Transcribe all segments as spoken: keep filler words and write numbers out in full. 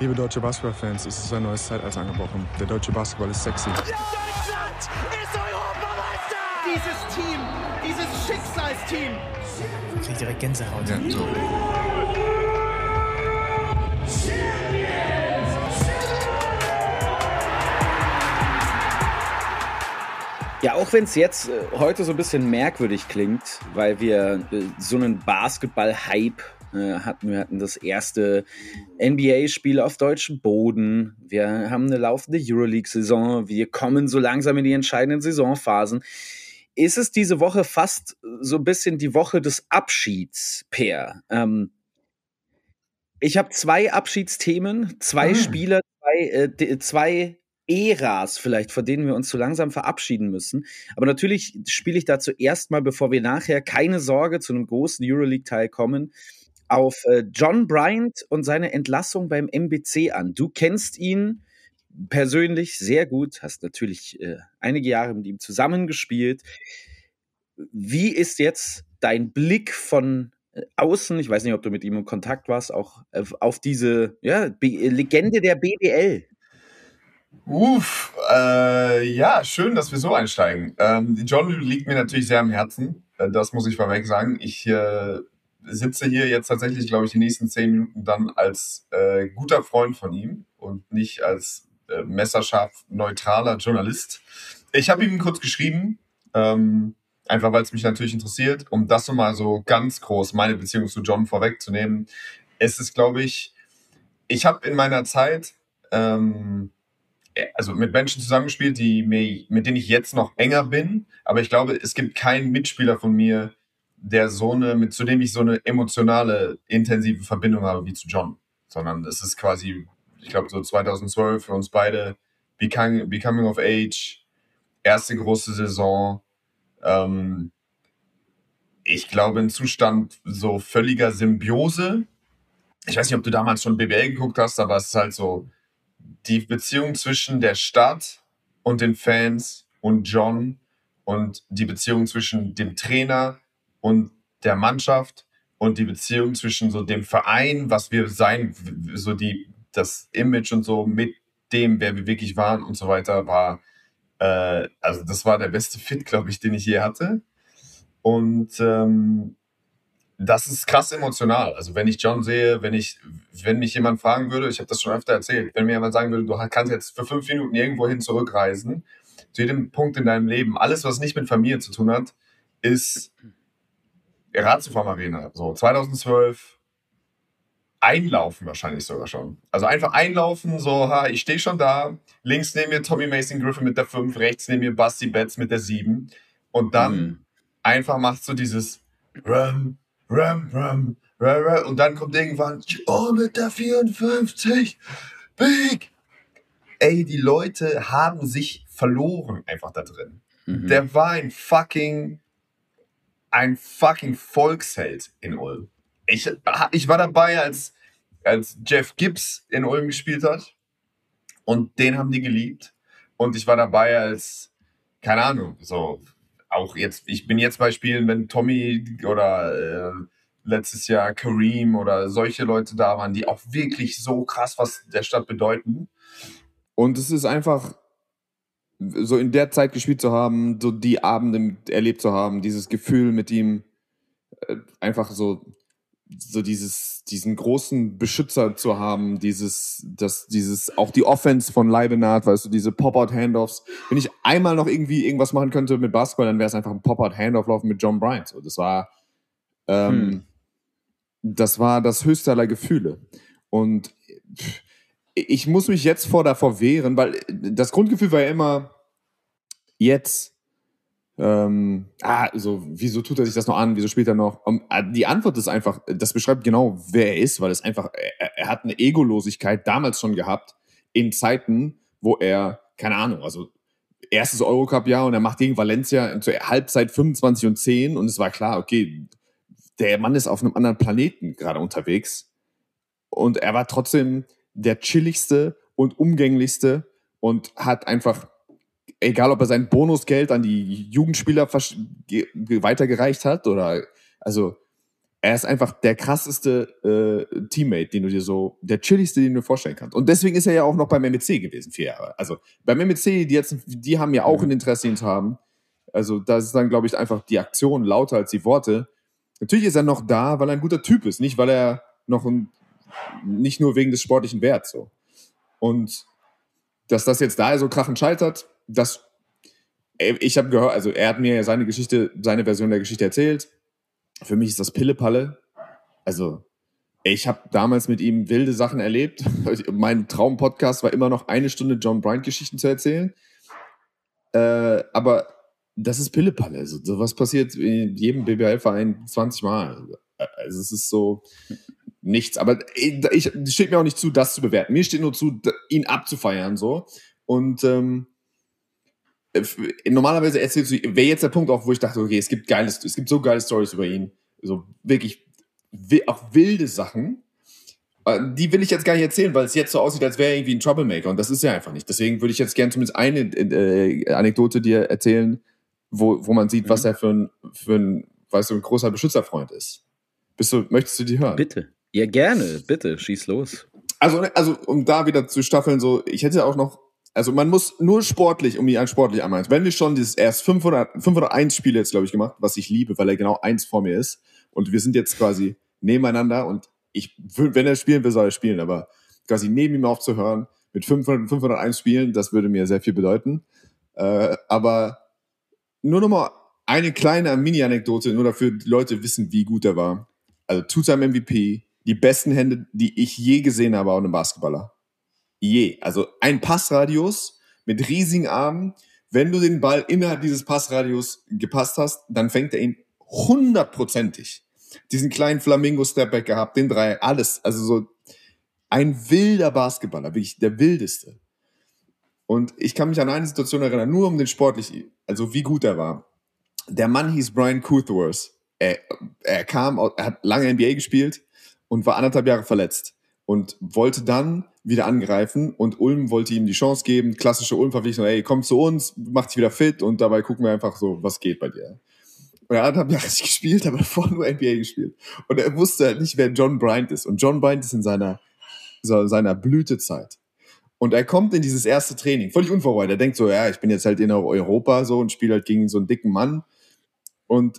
Liebe deutsche Basketballfans, es ist ein neues Zeitalter angebrochen. Der deutsche Basketball ist sexy. Ja! Deutschland ist Europameister! Dieses Team, dieses Schicksalsteam. Ich krieg direkt Gänsehaut. Ja, so. Ja, auch wenn es jetzt äh, heute so ein bisschen merkwürdig klingt, weil wir äh, so einen Basketball-Hype äh, hatten. Wir hatten das erste N B A-Spiel auf deutschem Boden. Wir haben eine laufende Euroleague-Saison. Wir kommen so langsam in die entscheidenden Saisonphasen. Ist es diese Woche fast so ein bisschen die Woche des Abschieds, Per? Ähm, ich habe zwei Abschiedsthemen, zwei Ah. Spieler, zwei, äh, d- zwei Äras vielleicht, von denen wir uns so langsam verabschieden müssen. Aber natürlich spiele ich da zuerst mal, bevor wir nachher, keine Sorge, zu einem großen Euroleague-Teil kommen, auf äh, John Bryant und seine Entlassung beim M B C an. Du kennst ihn persönlich sehr gut, hast natürlich äh, einige Jahre mit ihm zusammengespielt. Wie ist jetzt dein Blick von äh, außen, ich weiß nicht, ob du mit ihm in Kontakt warst, auch äh, auf diese ja, B- Legende der B B L? Uff, äh, ja, schön, dass wir so einsteigen. Ähm, John liegt mir natürlich sehr am Herzen. Äh, das muss ich vorweg sagen. Ich äh, sitze hier jetzt tatsächlich, glaube ich, die nächsten zehn Minuten dann als äh, guter Freund von ihm und nicht als äh, messerscharf neutraler Journalist. Ich habe ihm kurz geschrieben, ähm, einfach weil es mich natürlich interessiert, um das so mal so ganz groß meine Beziehung zu John vorwegzunehmen. Es ist, glaube ich, ich habe in meiner Zeit ähm, also mit Menschen zusammengespielt, die mir, mit denen ich jetzt noch enger bin, aber ich glaube, es gibt keinen Mitspieler von mir, der so eine, mit zu dem ich so eine emotionale, intensive Verbindung habe wie zu John. Sondern es ist quasi, ich glaube, so zweitausendzwölf für uns beide Becoming, Becoming of Age, erste große Saison. Ähm, ich glaube, ein Zustand so völliger Symbiose. Ich weiß nicht, ob du damals schon B B L geguckt hast, aber es ist halt so, die Beziehung zwischen der Stadt und den Fans und John und die Beziehung zwischen dem Trainer und der Mannschaft und die Beziehung zwischen so dem Verein, was wir sein, so die, das Image und so mit dem, wer wir wirklich waren und so weiter, war, äh, also das war der beste Fit, glaube ich, den ich je hatte. Und ähm, das ist krass emotional. Also wenn ich John sehe, wenn ich, wenn mich jemand fragen würde, ich habe das schon öfter erzählt, wenn mir jemand sagen würde, du kannst jetzt für fünf Minuten irgendwo hin zurückreisen, zu jedem Punkt in deinem Leben, alles, was nicht mit Familie zu tun hat, ist Ratiofarm Arena. So zweitausendzwölf einlaufen wahrscheinlich sogar schon. Also einfach einlaufen, so, ha, ich stehe schon da, links neben mir Tommy Mason Griffin mit der fünf, rechts neben mir Basti Betts mit der sieben und dann Mhm. einfach macht so dieses Rum, Rum, Rum, Rum, Rum, und dann kommt irgendwann oh, mit der vierundfünfzig, Big. Ey, die Leute haben sich verloren einfach da drin. Mhm. Der war ein fucking, ein fucking Volksheld in Ulm. Ich, ich war dabei, als, als Jeff Gibbs in Ulm gespielt hat und den haben die geliebt. Und ich war dabei, als, keine Ahnung, so, auch jetzt, ich bin jetzt bei Spielen, wenn Tommy oder äh, letztes Jahr Kareem oder solche Leute da waren, die auch wirklich so krass was der Stadt bedeuten. Und es ist einfach, so in der Zeit gespielt zu haben, so die Abende erlebt zu haben, dieses Gefühl mit ihm, äh, einfach so, so dieses, diesen großen Beschützer zu haben, dieses, das, dieses, auch die Offense von Leibenhardt, weißt du, diese Pop-Out-Handoffs. Wenn ich einmal noch irgendwie irgendwas machen könnte mit Basketball, dann wäre es einfach ein Pop-Out-Handoff-Laufen mit John Bryant. So, das war, ähm, Hm. das war das höchste aller Gefühle. Und pff, ich muss mich jetzt vor davor wehren, weil das Grundgefühl war ja immer jetzt, ähm, ah, so, wieso tut er sich das noch an, wieso spielt er noch? Um, die Antwort ist einfach, das beschreibt genau, wer er ist, weil es einfach, er, er hat eine Egolosigkeit damals schon gehabt, in Zeiten, wo er, keine Ahnung, also erstes Eurocup-Jahr und er macht gegen Valencia zur Halbzeit fünfundzwanzig und zehn und es war klar, okay, der Mann ist auf einem anderen Planeten gerade unterwegs und er war trotzdem der chilligste und umgänglichste und hat einfach, egal ob er sein Bonusgeld an die Jugendspieler vers- ge- weitergereicht hat oder, also er ist einfach der krasseste äh, Teammate, den du dir so, der chilligste, den du dir vorstellen kannst. Und deswegen ist er ja auch noch beim M E C gewesen, vier Jahre. Also beim M E C, die, jetzt, die haben ja auch mhm. ein Interesse, ihn zu haben. Also da ist dann, glaube ich, einfach die Aktion lauter als die Worte. Natürlich ist er noch da, weil er ein guter Typ ist, nicht weil er noch ein, nicht nur wegen des sportlichen Werts so. Und dass das jetzt da so krachend scheitert, das, ich habe gehört, also er hat mir seine Geschichte, seine Version der Geschichte erzählt. Für mich ist das Pillepalle. Also ich habe damals mit ihm wilde Sachen erlebt. Mein Traumpodcast war immer noch eine Stunde John Bryant-Geschichten zu erzählen. Äh, aber das ist Pillepalle. Also sowas passiert in jedem B B L-Verein zwanzig Mal. Also es ist so nichts. Aber ich, es steht mir auch nicht zu, das zu bewerten. Mir steht nur zu, ihn abzufeiern. So. Und ähm, normalerweise erzählst du, wäre jetzt der Punkt auch, wo ich dachte, okay, es gibt geile, es gibt so geile Stories über ihn. So wirklich auch wilde Sachen. Die will ich jetzt gar nicht erzählen, weil es jetzt so aussieht, als wäre er irgendwie ein Troublemaker. Und das ist er einfach nicht. Deswegen würde ich jetzt gerne zumindest eine äh, Anekdote dir erzählen, wo, wo man sieht, mhm. was er für ein, für ein, weißt du, ein großer Beschützerfreund ist. Bist du, möchtest du die hören? Bitte. Ja, gerne. Bitte. Schieß los. Also, also, um da wieder zu staffeln, so, ich hätte auch noch, also man muss nur sportlich, um ihn an sportlich anmalen. Wenn wir schon dieses erst fünfhundert, fünfhunderteins Spiele jetzt, glaube ich, gemacht, was ich liebe, weil er genau eins vor mir ist. Und wir sind jetzt quasi nebeneinander und ich, wenn er spielen will, soll er spielen, aber quasi neben ihm aufzuhören mit fünfhundert, fünfhunderteins Spielen, das würde mir sehr viel bedeuten. Äh, aber nur noch mal eine kleine Mini-Anekdote, nur dafür die Leute wissen, wie gut er war. Also Two-Time M V P, die besten Hände, die ich je gesehen habe, auch einem Basketballer. Je. Also ein Passradius mit riesigen Armen. Wenn du den Ball innerhalb dieses Passradius gepasst hast, dann fängt er ihn hundertprozentig. Diesen kleinen Flamingo-Stepback gehabt, den drei, alles. Also so ein wilder Basketballer, wirklich der wildeste. Und ich kann mich an eine Situation erinnern, nur um den sportlich, also wie gut er war. Der Mann hieß Brian Kuthworth. Er, er kam, er hat lange N B A gespielt und war anderthalb Jahre verletzt und wollte dann wieder angreifen und Ulm wollte ihm die Chance geben, klassische Ulm-Verpflichtung, ey, komm zu uns, mach dich wieder fit und dabei gucken wir einfach so, was geht bei dir. Und er hat Jahre nicht gespielt, aber davor nur N B A gespielt. Und er wusste halt nicht, wer John Bryant ist. Und John Bryant ist in seiner, so seiner Blütezeit. Und er kommt in dieses erste Training, völlig unvorbereitet. Er denkt so, ja, ich bin jetzt halt in Europa so und spiele halt gegen so einen dicken Mann. Und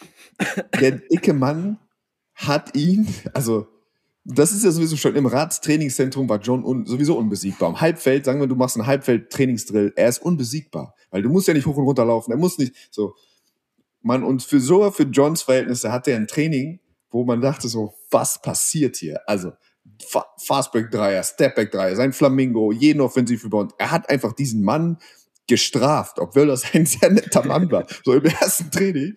der dicke Mann hat ihn, also das ist ja sowieso schon, im Ratstrainingszentrum war John un, sowieso unbesiegbar. Am Halbfeld, sagen wir, du machst einen Halbfeld-Trainingsdrill, er ist unbesiegbar. Weil du musst ja nicht hoch und runter laufen, er muss nicht so. Mann, und für so, für Johns Verhältnisse hatte er ein Training, wo man dachte so, was passiert hier? Also, Fastbreak-Dreier, Stepback-Dreier, sein Flamingo, jeden Offensiv-Rebound. Er hat einfach diesen Mann gestraft, obwohl das ein sehr netter Mann war. So im ersten Training.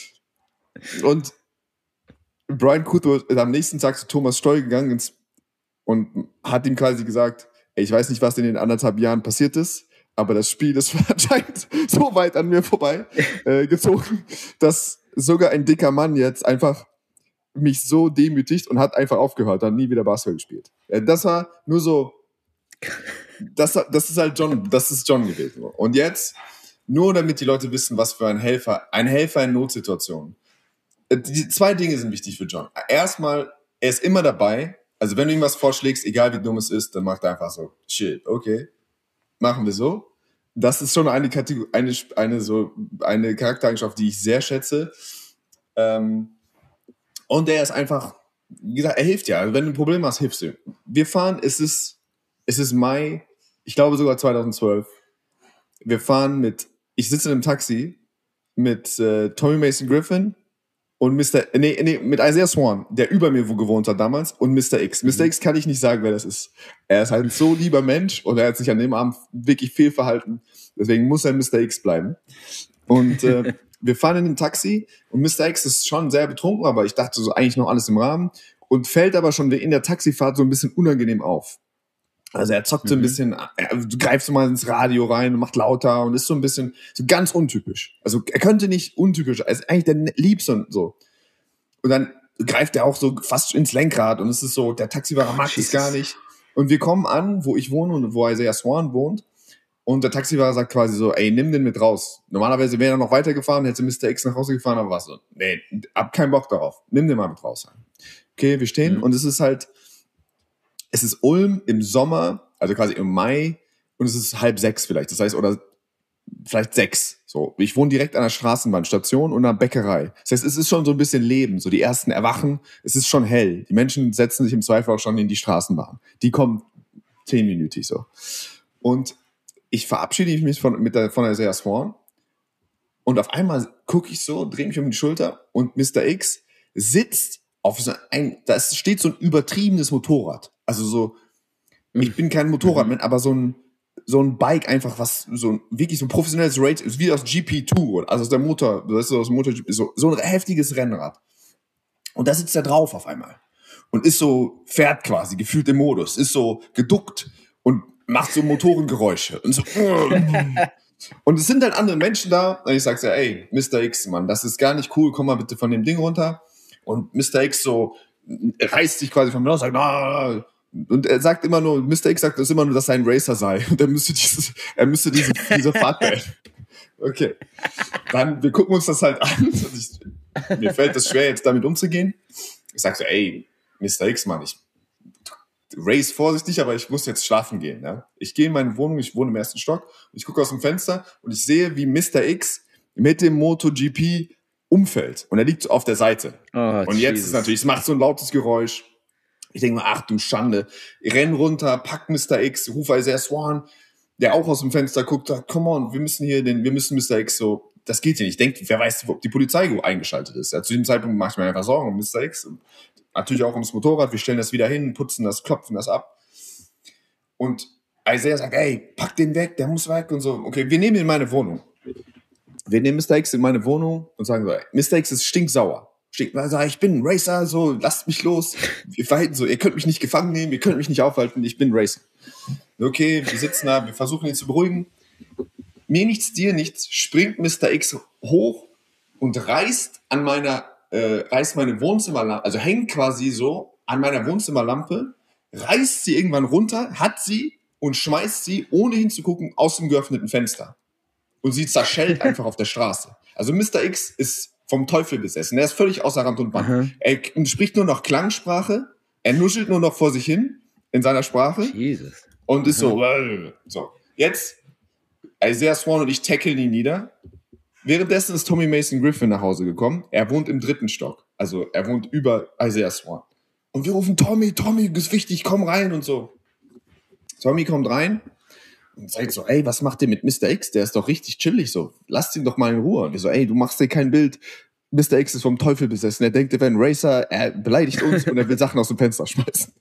Und Brian Kuthworth ist am nächsten Tag zu Thomas Stoll gegangen ins, und hat ihm quasi gesagt, ey, ich weiß nicht, was in den anderthalb Jahren passiert ist, aber das Spiel ist anscheinend so weit an mir vorbei äh, gezogen, dass sogar ein dicker Mann jetzt einfach mich so demütigt und hat einfach aufgehört, hat nie wieder Basketball gespielt. Äh, das war nur so, das, das ist halt John, das ist John gewesen. Und jetzt, nur damit die Leute wissen, was für ein Helfer, ein Helfer in Notsituationen. Äh, die zwei Dinge sind wichtig für John. Erstmal, er ist immer dabei. Also wenn du ihm was vorschlägst, egal wie dumm es ist, dann macht er einfach so, shit, okay, machen wir so. Das ist schon eine Kategorie, eine, eine, so, eine Charaktereigenschaft, die ich sehr schätze. Ähm, und der ist einfach, wie gesagt, er hilft ja. Also wenn du ein Problem hast, hilfst du. Wir fahren, es ist, es ist Mai, ich glaube sogar zweitausendzwölf. Wir fahren mit, ich sitze in einem Taxi mit äh, Tommy Mason Griffin und Mister Nee, nee, mit Isaiah Swan, der über mir wo gewohnt hat damals, und Mister X. Mister X kann ich nicht sagen, wer das ist. Er ist halt ein so lieber Mensch und er hat sich an dem Abend wirklich viel verhalten. Deswegen muss er Mister X bleiben. Und äh, wir fahren in dem Taxi und Mister X ist schon sehr betrunken, aber ich dachte so eigentlich noch alles im Rahmen und fällt aber schon in der Taxifahrt so ein bisschen unangenehm auf. Also er zockt so ein bisschen, er greift so mal ins Radio rein und macht lauter und ist so ein bisschen, so ganz untypisch. Also er könnte nicht untypisch, er ist eigentlich der Liebste und so. Und dann greift er auch so fast ins Lenkrad und es ist so, der Taxifahrer mag das gar nicht. Und wir kommen an, wo ich wohne und wo Isaiah Swan wohnt. Und der Taxifahrer sagt quasi so, ey, nimm den mit raus. Normalerweise wäre er noch weitergefahren, hätte Mister X nach Hause gefahren, aber was so, nee, hab keinen Bock darauf. Nimm den mal mit raus. Okay, wir stehen mhm. und es ist halt, es ist Ulm im Sommer, also quasi im Mai und es ist halb sechs vielleicht. Das heißt, oder vielleicht sechs. So, ich wohne direkt an der Straßenbahnstation und einer Bäckerei. Das heißt, es ist schon so ein bisschen Leben. So, die ersten erwachen, es ist schon hell. Die Menschen setzen sich im Zweifel auch schon in die Straßenbahn. Die kommen zehnminütig so. Und ich verabschiede mich von, mit der, von der Isaiah Swan und auf einmal gucke ich so, drehe mich um die Schulter und Mister X sitzt auf so ein, da steht so ein übertriebenes Motorrad. Also so, ich bin kein Motorradmann, aber so ein, so ein Bike einfach, was so ein, wirklich so ein professionelles Race, wie aus G P zwei, also aus der Motor, das ist so aus dem Motor, so, so ein heftiges Rennrad. Und da sitzt er drauf auf einmal und ist so, fährt quasi, gefühlt im Modus, ist so geduckt und macht so Motorengeräusche und so. Und es sind halt andere Menschen da und ich sag so, ey, Mister X, Mann, das ist gar nicht cool, komm mal bitte von dem Ding runter. Und Mister X so reißt sich quasi von mir aus, sagt, ah, und er sagt immer nur, Mister X sagt das immer nur, dass er ein Racer sei und er müsste dieses, er müsste diese, diese Fahrt beenden. Okay. Dann, wir gucken uns das halt an. Ich, mir fällt es schwer, jetzt damit umzugehen. Ich sag so, ey, Mister X, Mann, ich race vorsichtig, aber ich muss jetzt schlafen gehen. Ja? Ich gehe in meine Wohnung, ich wohne im ersten Stock, und ich gucke aus dem Fenster und ich sehe, wie Mister X mit dem MotoGP umfällt. Und er liegt auf der Seite. Oh, und jetzt Jesus. Ist natürlich, es macht so ein lautes Geräusch. Ich denke mir, ach du Schande. Ich renn runter, pack Mister X, rufe Isaiah Swan, der auch aus dem Fenster guckt, sagt, come on, wir müssen hier den, wir müssen Mister X so, das geht hier nicht. Ich denke, wer weiß, ob die Polizei eingeschaltet ist. Ja, zu diesem Zeitpunkt mache ich mir einfach Sorgen um Mister X. Und natürlich auch ums Motorrad. Wir stellen das wieder hin, putzen das, klopfen das ab. Und Isaiah sagt, ey, pack den weg, der muss weg und so. Okay, wir nehmen ihn in meine Wohnung. Wir nehmen Mister X in meine Wohnung und sagen so, ey, Mister X ist stinksauer. Stinkt, also, ich bin ein Racer, so, lasst mich los. Wir verhalten so, ihr könnt mich nicht gefangen nehmen, ihr könnt mich nicht aufhalten, ich bin Racer. Okay, wir sitzen da, wir versuchen ihn zu beruhigen. Mir nichts, dir nichts, springt Mister X hoch und reißt an meiner, äh, reißt meine Wohnzimmerlampe, also hängt quasi so an meiner Wohnzimmerlampe, reißt sie irgendwann runter, hat sie und schmeißt sie, ohne hinzugucken, aus dem geöffneten Fenster. Und sie zerschellt einfach auf der Straße. Also Mister X ist vom Teufel besessen. Er ist völlig außer Rand und Band. Mhm. Er spricht nur noch Klangsprache. Er nuschelt nur noch vor sich hin in seiner Sprache. Jesus. Und ist so, mhm. so. Jetzt, Isaiah Swan und ich tackeln ihn nieder. Währenddessen ist Tommy Mason Griffin nach Hause gekommen. Er wohnt im dritten Stock. Also er wohnt über Isaiah Swan. Und wir rufen, Tommy, Tommy, ist wichtig, komm rein und so. Tommy kommt rein und sagt so, ey, was macht ihr mit Mister X? Der ist doch richtig chillig so. Lasst ihn doch mal in Ruhe. Und wir so, ey, du machst dir kein Bild. Mister X ist vom Teufel besessen. Er denkt, er wäre ein Racer, er beleidigt uns und er will Sachen aus dem Fenster schmeißen.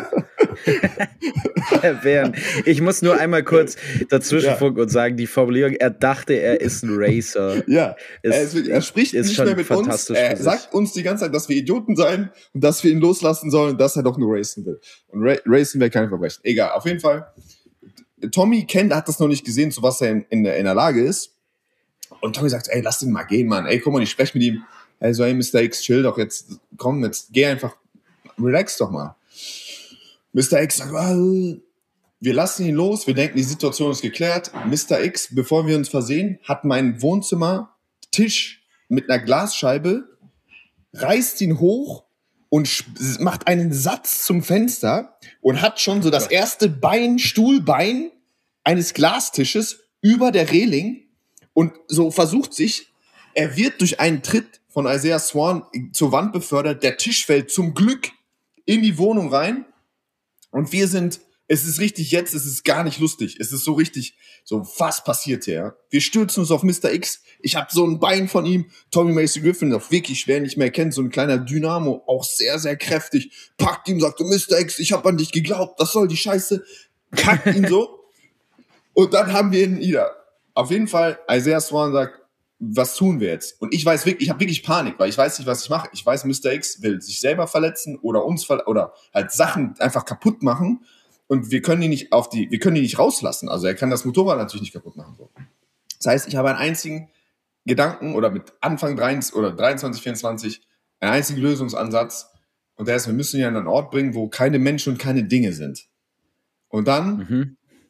Ich muss nur einmal kurz dazwischenfunken ja. und sagen, die Formulierung, er dachte, er ist ein Racer. Ja, ist, er, ist, er spricht ist nicht mehr mit uns. Er sagt uns die ganze Zeit, dass wir Idioten seien und dass wir ihn loslassen sollen und dass er doch nur racen will. Und Ra- Racen wäre kein Verbrechen. Egal, auf jeden Fall. Tommy kennt, hat das noch nicht gesehen, zu was er in, in, in der Lage ist. Und Tommy sagt, ey, lass den mal gehen, Mann. Ey, guck mal, ich spreche mit ihm. Also, ey, Mister X, chill doch jetzt. Komm, jetzt geh einfach, relax doch mal. Mister X sagt, oh, wir lassen ihn los, wir denken, die Situation ist geklärt. Mister X, bevor wir uns versehen, hat meinen Wohnzimmertisch mit einer Glasscheibe, reißt ihn hoch und sch- macht einen Satz zum Fenster und hat schon so das erste Bein, Stuhlbein eines Glastisches über der Reling und so versucht sich, er wird durch einen Tritt von Isaiah Swan zur Wand befördert, der Tisch fällt zum Glück in die Wohnung rein und wir sind, es ist richtig jetzt, es ist gar nicht lustig, es ist so richtig, so was passiert hier, ja? Wir stürzen uns auf Mister X, ich habe so ein Bein von ihm, Tommy Mason Griffin, auch wirklich schwer nicht mehr kennt, so ein kleiner Dynamo, auch sehr, sehr kräftig, packt ihn, sagt, Mister X, ich habe an dich geglaubt, was soll die Scheiße, packt ihn so und dann haben wir ihn wieder. Auf jeden Fall, Isaiah Swan sagt, was tun wir jetzt? Und ich weiß wirklich, ich habe wirklich Panik, weil ich weiß nicht, was ich mache. Ich weiß, Mister X will sich selber verletzen oder uns ver- oder halt Sachen einfach kaputt machen und wir können ihn nicht auf die, wir können ihn nicht rauslassen. Also er kann das Motorrad natürlich nicht kaputt machen. So. Das heißt, ich habe einen einzigen Gedanken oder mit Anfang dreiundzwanzig oder dreiundzwanzig, vierundzwanzig einen einzigen Lösungsansatz und der ist, wir müssen ihn an einen Ort bringen, wo keine Menschen und keine Dinge sind. Und dann mhm.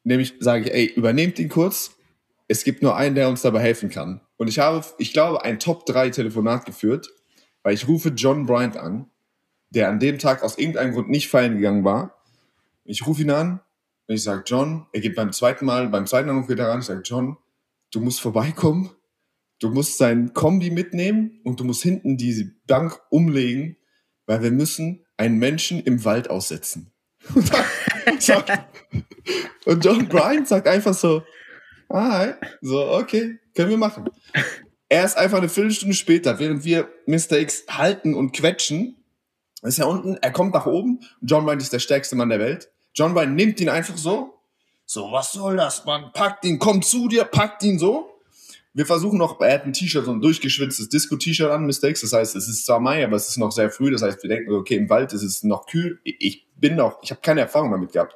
nämlich sage ich, ey, übernehmt ihn kurz. Es gibt nur einen, der uns dabei helfen kann. Und ich habe, ich glaube, ein Top drei Telefonat geführt, weil ich rufe John Bryant an, der an dem Tag aus irgendeinem Grund nicht feiern gegangen war. Ich rufe ihn an und ich sage, John, er geht beim zweiten Mal, beim zweiten Anruf wieder ran, ich sage, John, du musst vorbeikommen, du musst sein Kombi mitnehmen und du musst hinten diese Bank umlegen, weil wir müssen einen Menschen im Wald aussetzen. Und, dann, sagt, und John Bryant sagt einfach so, ah, so, okay, können wir machen. Er ist einfach eine Viertelstunde später, während wir Mister X halten und quetschen, ist er unten, er kommt nach oben, John Bryant ist der stärkste Mann der Welt. John Bryant nimmt ihn einfach so, so, was soll das, Mann, packt ihn, kommt zu dir, packt ihn so. Wir versuchen noch, er hat ein T-Shirt, so ein durchgeschwitztes Disco-T-Shirt an, Mister X, das heißt, es ist zwar Mai, aber es ist noch sehr früh, das heißt, wir denken, okay, im Wald ist es noch kühl, ich bin noch, ich habe keine Erfahrung damit gehabt.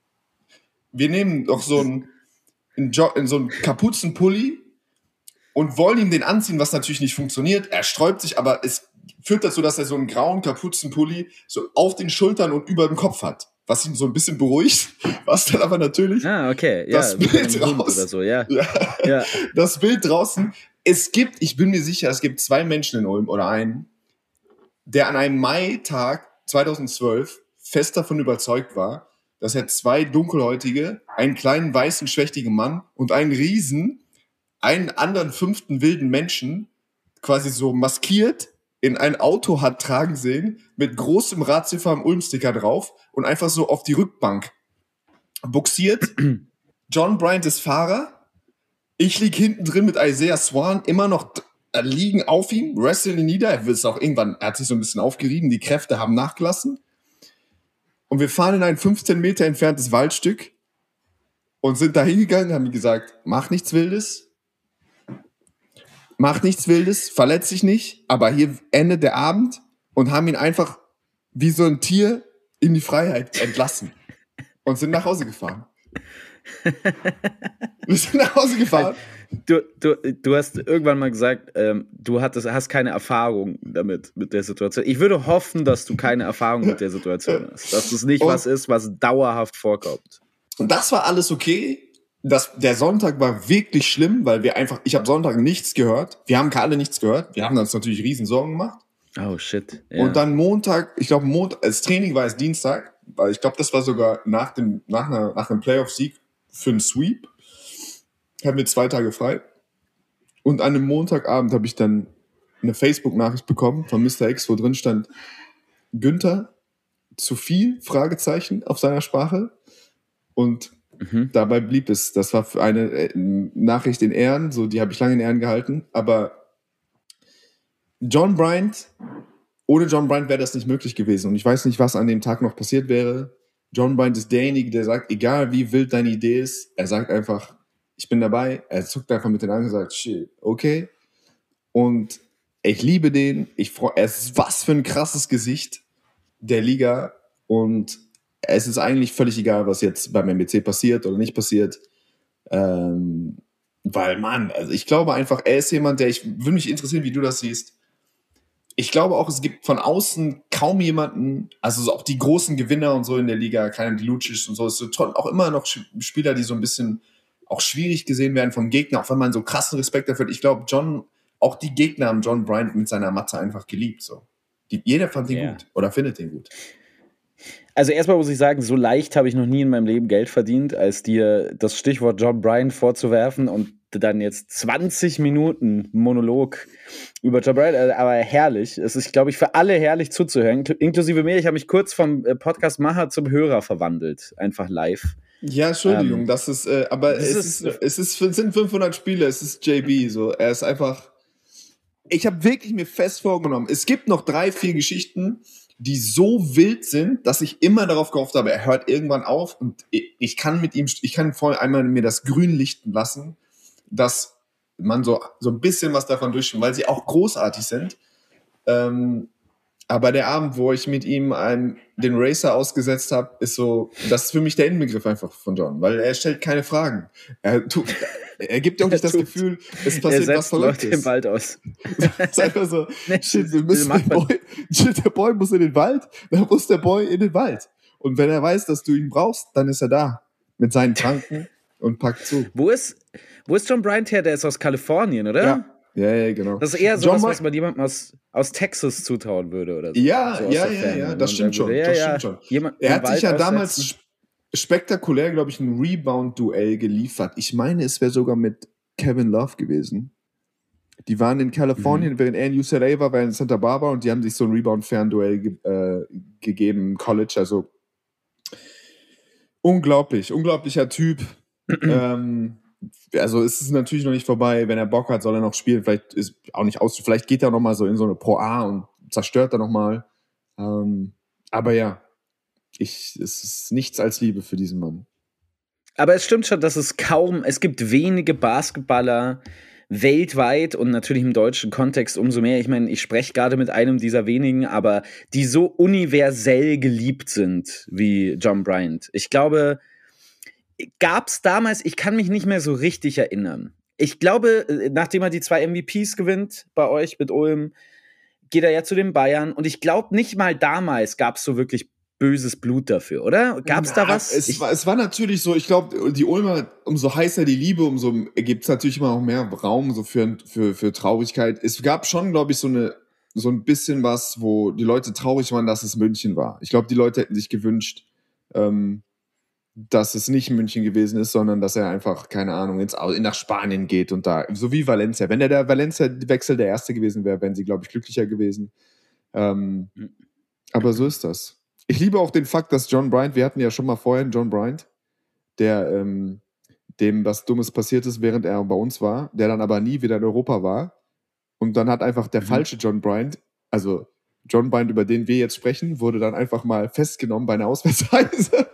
Wir nehmen doch so ein in, jo- in so einen Kapuzenpulli und wollen ihm den anziehen, was natürlich nicht funktioniert. Er sträubt sich, aber es führt dazu, dass er so einen grauen Kapuzenpulli so auf den Schultern und über dem Kopf hat, was ihn so ein bisschen beruhigt, was dann aber natürlich ah, okay. ja, das Bild Hund raus, oder so, ja. ja, Ja. das Bild draußen. Es gibt, ich bin mir sicher, es gibt zwei Menschen in Ulm oder einen, der an einem Mai-Tag zweitausendzwölf fest davon überzeugt war, dass er zwei Dunkelhäutige, einen kleinen, weißen, schwächtigen Mann und einen Riesen, einen anderen fünften wilden Menschen quasi so maskiert in ein Auto hat tragen sehen, mit großem Ratiofarm Ulm-Sticker drauf und einfach so auf die Rückbank buxiert. John Bryant ist Fahrer. Ich lieg hinten drin mit Isaiah Swan, immer noch äh, liegen auf ihm, wresteln ihn nieder. Er wird auch irgendwann, er hat sich so ein bisschen aufgerieben, die Kräfte haben nachgelassen. Und wir fahren in ein fünfzehn Meter entferntes Waldstück und sind da hingegangen, haben gesagt, mach nichts Wildes, mach nichts Wildes, verletz dich nicht, aber hier endet der Abend und haben ihn einfach wie so ein Tier in die Freiheit entlassen und sind nach Hause gefahren. Wir sind nach Hause gefahren. Du, du, du hast irgendwann mal gesagt, ähm, du hattest, hast keine Erfahrung damit, mit der Situation. Ich würde hoffen, dass du keine Erfahrung mit der Situation hast. Dass es nicht Und, was ist, was dauerhaft vorkommt. und das war alles okay. Das, der Sonntag war wirklich schlimm, weil wir einfach, ich habe Sonntag nichts gehört. Wir haben alle nichts gehört. Wir haben uns natürlich riesen Sorgen gemacht. Oh shit. Ja. Und dann Montag, ich glaube Montag, das Training war es Dienstag, weil ich glaube, das war sogar nach dem, nach einer, nach einem Playoff-Sieg für einen Sweep. Haben wir zwei Tage frei. Und an einem Montagabend habe ich dann eine Facebook-Nachricht bekommen von Mister X, wo drin stand, Günther, zu viel? Fragezeichen auf seiner Sprache. Und mhm. dabei blieb es. Das war für eine äh, Nachricht in Ehren, so die habe ich lange in Ehren gehalten. Aber John Bryant, ohne John Bryant wäre das nicht möglich gewesen. Und ich weiß nicht, was an dem Tag noch passiert wäre. John Bryant ist derjenige, der sagt, egal wie wild deine Idee ist, er sagt einfach, ich bin dabei. Er zuckt einfach mit den Augen und sagt, shit, okay. Und ich liebe den. Ich freue, er ist was für ein krasses Gesicht der Liga. Und es ist eigentlich völlig egal, was jetzt beim M B C passiert oder nicht passiert. Ähm, weil, Mann, also ich glaube einfach, er ist jemand, der, ich würde mich interessieren, wie du das siehst. Ich glaube auch, es gibt von außen kaum jemanden, also so auch die großen Gewinner und so in der Liga, Kleiner Lucic und so, es sind auch immer noch Spieler, die so ein bisschen auch schwierig gesehen werden vom Gegner, auch wenn man so krassen Respekt dafür hat. Ich glaube, John, auch die Gegner haben John Bryant mit seiner Mathe einfach geliebt. So. Die, jeder fand ihn yeah. gut oder findet ihn gut. Also erstmal muss ich sagen, so leicht habe ich noch nie in meinem Leben Geld verdient, als dir das Stichwort John Bryant vorzuwerfen und dann jetzt zwanzig Minuten Monolog über John Bryant, aber herrlich. Es ist, glaube ich, für alle herrlich zuzuhören, inklusive mir. Ich habe mich kurz vom Podcast-Macher zum Hörer verwandelt, einfach live. Ja, Entschuldigung, ähm, das ist, äh, aber das es, ist, ist, es, ist, es sind fünfhundert Spiele, es ist J B, so, er ist einfach, ich habe wirklich mir fest vorgenommen, es gibt noch drei, vier Geschichten, die so wild sind, dass ich immer darauf gehofft habe, er hört irgendwann auf und ich, ich kann mit ihm, ich kann vorher einmal mir das Grün lichten lassen, dass man so, so ein bisschen was davon durchstimmt, weil sie auch großartig sind. Ähm, aber der Abend, wo ich mit ihm einen, den Racer ausgesetzt habe, ist so, das ist für mich der Inbegriff einfach von John, weil er stellt keine Fragen. Er, tut, er gibt ja auch nicht das Gefühl, es passiert was Verrücktes. Leute im Wald aus. Es ist einfach so, shit, wir müssen den Boy, shit, der Boy muss in den Wald, dann muss der Boy in den Wald. Und wenn er weiß, dass du ihn brauchst, dann ist er da. mit seinen Tanken und packt zu. Wo ist, wo ist John Bryant her? Der ist aus Kalifornien, oder? Ja, ja, ja genau. Das ist eher so, John was, Ma- was man jemandem aus, aus Texas zutrauen würde, oder so. Ja, so aus ja, der ja, Ferne, ja, wenn das man stimmt sagen schon. würde, Das ja, stimmt ja, schon. jemand Er im hat sich Wald ja damals aussetzen. sp- spektakulär, glaube ich, ein Rebound-Duell geliefert. Ich meine, es wäre sogar mit Kevin Love gewesen. Die waren in Kalifornien, Mhm. während er in U C L A war, war er in Santa Barbara und die haben sich so ein Rebound-Fern-Duell ge äh, gegeben im College. Also unglaublich, unglaublicher Typ. ähm, also es ist natürlich noch nicht vorbei. Wenn er Bock hat, soll er noch spielen. Vielleicht ist auch nicht aus. Vielleicht geht er noch mal so in so eine Pro A und zerstört er noch mal. Ähm, aber ja, ich, es ist nichts als Liebe für diesen Mann. Aber es stimmt schon, dass es kaum, es gibt wenige Basketballer weltweit und natürlich im deutschen Kontext umso mehr. Ich meine, ich spreche gerade mit einem dieser wenigen, aber die so universell geliebt sind wie John Bryant. Ich glaube, gab es damals, ich kann mich nicht mehr so richtig erinnern. Ich glaube, nachdem er die zwei M V Ps gewinnt bei euch mit Ulm, geht er ja zu den Bayern und ich glaube, nicht mal damals gab es so wirklich böses Blut dafür, oder? Gab es da Na, was? Es, Ich, war, es war natürlich so, ich glaube, die Ulmer, umso heißer die Liebe, umso gibt es natürlich immer auch mehr Raum so für, für, für Traurigkeit. Es gab schon, glaube ich, so eine so ein bisschen was, wo die Leute traurig waren, dass es München war. Ich glaube, die Leute hätten sich gewünscht, ähm, dass es nicht München gewesen ist, sondern dass er einfach, keine Ahnung, ins, nach Spanien geht und da, so wie Valencia. Wenn der, der Valencia-Wechsel der erste gewesen wäre, wären sie, glaube ich, glücklicher gewesen. Ähm, aber so ist das. Ich liebe auch den Fakt, dass John Bryant, wir hatten ja schon mal vorher einen John Bryant, der ähm, dem was Dummes passiert ist, während er bei uns war, der dann aber nie wieder in Europa war. Und dann hat einfach der Mhm. falsche John Bryant, also John Bryant, über den wir jetzt sprechen, wurde dann einfach mal festgenommen bei einer Auswärtsreise.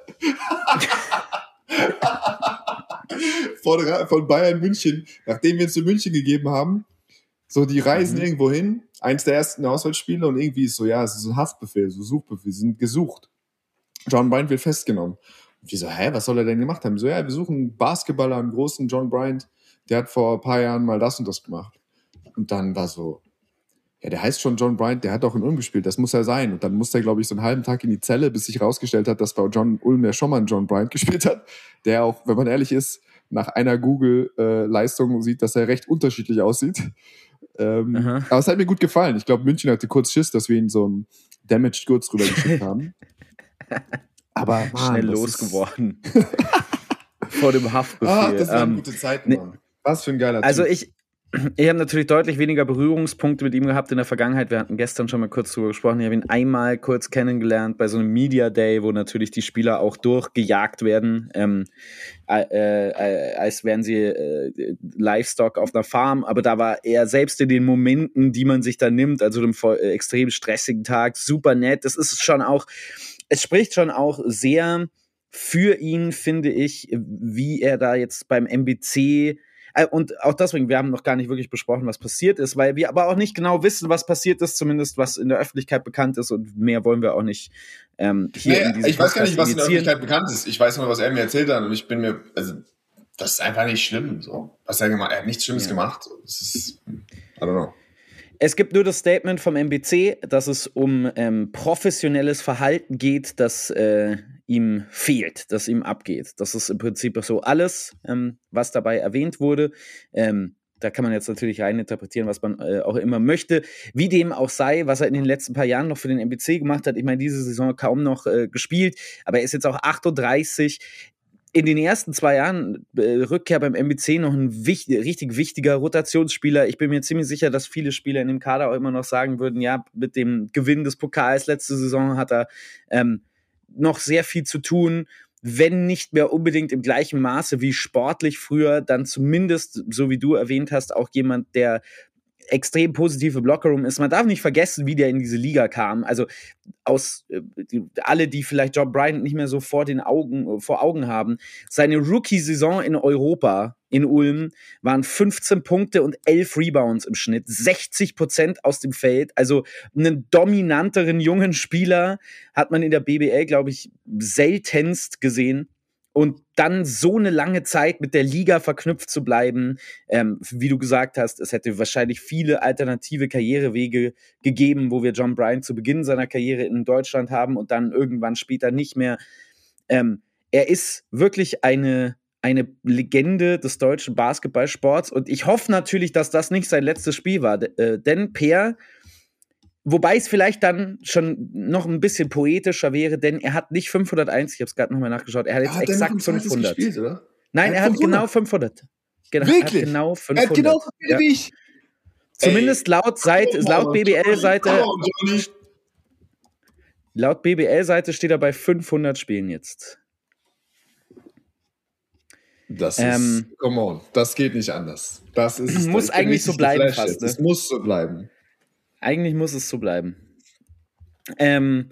von, von Bayern München, nachdem wir uns in München gegeben haben, so die reisen Mhm. irgendwo hin, eins der ersten Auswärtsspiele und irgendwie ist so, ja, es ist so ein Haftbefehl, so Suchbefehl, sie sind gesucht. John Bryant wird festgenommen. Und wir so, hä, was soll er denn gemacht haben? So, ja, wir suchen einen Basketballer, einen großen John Bryant, der hat vor ein paar Jahren mal das und das gemacht. Und dann war so, ja, der heißt schon John Bryant, der hat auch in Ulm gespielt, das muss er sein. Und dann musste er, glaube ich, so einen halben Tag in die Zelle, bis sich rausgestellt hat, dass bei John Ulm ja schon mal einen John Bryant gespielt hat, der auch, wenn man ehrlich ist, nach einer Google-Leistung sieht, dass er recht unterschiedlich aussieht. Ähm, Aha. aber es hat mir gut gefallen. Ich glaube, München hatte kurz Schiss, dass wir ihn so ein Damaged Goods rübergeschickt haben. Aber Mann, Schnell das losgeworden. Vor dem Haftbefehl. Ach, das waren Ähm, gute Zeiten, ne- Mann. Was für ein geiler Also Typ. ich, ich habe natürlich deutlich weniger Berührungspunkte mit ihm gehabt in der Vergangenheit. Wir hatten gestern schon mal kurz drüber gesprochen. Ich habe ihn einmal kurz kennengelernt bei so einem Media Day, wo natürlich die Spieler auch durchgejagt werden, ähm, äh, äh, als wären sie äh, Livestock auf einer Farm. Aber da war er selbst in den Momenten, die man sich da nimmt, also dem voll, äh, extrem stressigen Tag, super nett. Das ist schon auch, es spricht schon auch sehr für ihn, finde ich, wie er da jetzt beim M B C und auch deswegen, wir haben noch gar nicht wirklich besprochen, was passiert ist, weil wir aber auch nicht genau wissen, was passiert ist, zumindest was in der Öffentlichkeit bekannt ist und mehr wollen wir auch nicht ähm, hier Nee, in diesem ich weiß gar nicht, was in der initiieren. Öffentlichkeit bekannt ist. Ich weiß nur, was er mir erzählt hat und ich bin mir, also, das ist einfach nicht schlimm, so. Was er gemacht, er hat nichts Schlimmes Ja. gemacht. Das ist, I don't know. Es gibt nur das Statement vom M B C, dass es um ähm, professionelles Verhalten geht, das äh, ihm fehlt, das ihm abgeht. Das ist im Prinzip so alles, ähm, was dabei erwähnt wurde. Ähm, da kann man jetzt natürlich reininterpretieren, was man äh, auch immer möchte. Wie dem auch sei, was er in den letzten paar Jahren noch für den M B C gemacht hat. Ich meine, diese Saison kaum noch äh, gespielt, aber er ist jetzt auch achtunddreißig. In den ersten zwei Jahren äh, Rückkehr beim M B C noch ein wichtig, richtig wichtiger Rotationsspieler. Ich bin mir ziemlich sicher, dass viele Spieler in dem Kader auch immer noch sagen würden, ja, mit dem Gewinn des Pokals letzte Saison hat er ähm, noch sehr viel zu tun. Wenn nicht mehr unbedingt im gleichen Maße wie sportlich früher, dann zumindest, so wie du erwähnt hast, auch jemand, der extrem positive Lockerroom ist. Man darf nicht vergessen, wie der in diese Liga kam. Also aus äh, die, alle, die vielleicht John Bryant nicht mehr so vor den Augen vor Augen haben, seine Rookie-Saison in Europa in Ulm waren fünfzehn Punkte und elf Rebounds im Schnitt, sechzig Prozent aus dem Feld. Also einen dominanteren jungen Spieler hat man in der B B L, glaube ich, seltenst gesehen. Und dann so eine lange Zeit mit der Liga verknüpft zu bleiben, ähm, wie du gesagt hast, es hätte wahrscheinlich viele alternative Karrierewege gegeben, wo wir John Bryant zu Beginn seiner Karriere in Deutschland haben und dann irgendwann später nicht mehr. Ähm, er ist wirklich eine, eine Legende des deutschen Basketballsports und ich hoffe natürlich, dass das nicht sein letztes Spiel war, äh, denn Per, wobei es vielleicht dann schon noch ein bisschen poetischer wäre, denn er hat nicht fünfhunderteins, ich habe es gerade nochmal nachgeschaut, er hat jetzt Ja, hat exakt er noch ein fünfhundert. Gespielt, oder? Nein, er hat, er hat genau fünfhundert. Genau, Wirklich? Er hat genau fünfhundert. Er hat genau so viel ja. wie ich. Zumindest Ey, laut, Seite, laut B B L-Seite laut B B L-Seite steht er bei fünfhundert Spielen jetzt. Das ähm, ist, come on, das geht nicht anders. Das ist, muss eigentlich so bleiben fast. Ne? Das muss so bleiben. Eigentlich muss es so bleiben. Ähm,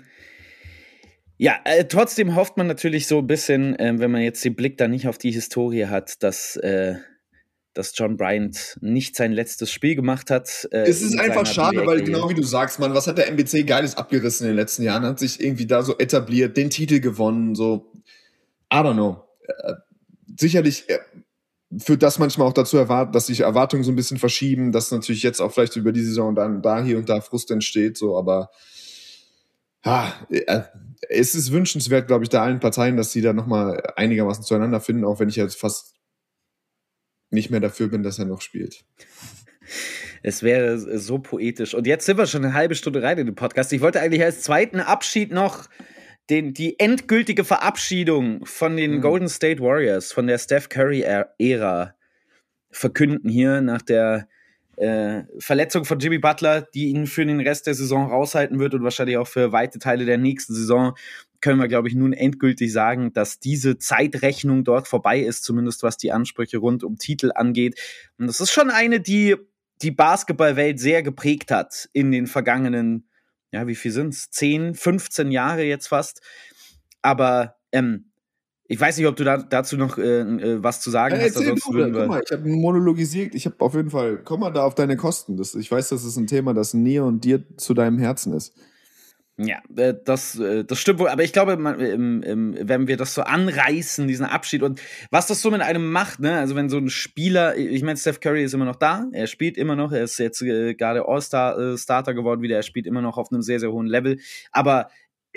ja, äh, trotzdem hofft man natürlich so ein bisschen, äh, wenn man jetzt den Blick da nicht auf die Historie hat, dass, äh, dass John Bryant nicht sein letztes Spiel gemacht hat. Äh, es ist einfach schade, weil genau wie du sagst, Mann, was hat der N B C Geiles abgerissen in den letzten Jahren? Hat sich irgendwie da so etabliert, den Titel gewonnen, so, I don't know. Äh, sicherlich äh, führt das manchmal auch dazu, erwart- dass sich Erwartungen so ein bisschen verschieben, dass natürlich jetzt auch vielleicht über die Saison dann da hier und da Frust entsteht, so, aber ja, äh, es ist wünschenswert, glaube ich, da allen Parteien, dass sie da nochmal einigermaßen zueinander finden, auch wenn ich jetzt fast nicht mehr dafür bin, dass er noch spielt. Es wäre so poetisch. Und jetzt sind wir schon eine halbe Stunde rein in den Podcast. Ich wollte eigentlich als zweiten Abschied noch den, die endgültige Verabschiedung von den mhm. Golden State Warriors, von der Steph Curry-Ära verkünden hier nach der äh, Verletzung von Jimmy Butler, die ihn für den Rest der Saison raushalten wird und wahrscheinlich auch für weite Teile der nächsten Saison, können wir, glaube ich, nun endgültig sagen, dass diese Zeitrechnung dort vorbei ist, zumindest was die Ansprüche rund um Titel angeht. Und das ist schon eine, die die Basketballwelt sehr geprägt hat in den vergangenen, ja, wie viel sind's? zehn, fünfzehn Jahre jetzt fast. Aber ähm, ich weiß nicht, ob du da, dazu noch äh, was zu sagen ja, hast. Erzähl du, guck mal, ich habe monologisiert, ich habe auf jeden Fall, komm mal da auf deine Kosten. Das, ich weiß, das ist ein Thema, das mir und dir zu deinem Herzen ist. Ja, das, das stimmt wohl, aber ich glaube, man, wenn wir das so anreißen, diesen Abschied und was das so mit einem macht, ne, also wenn so ein Spieler, ich meine, Steph Curry ist immer noch da, er spielt immer noch, er ist jetzt gerade All-Star-Starter geworden wieder, er spielt immer noch auf einem sehr, sehr hohen Level, aber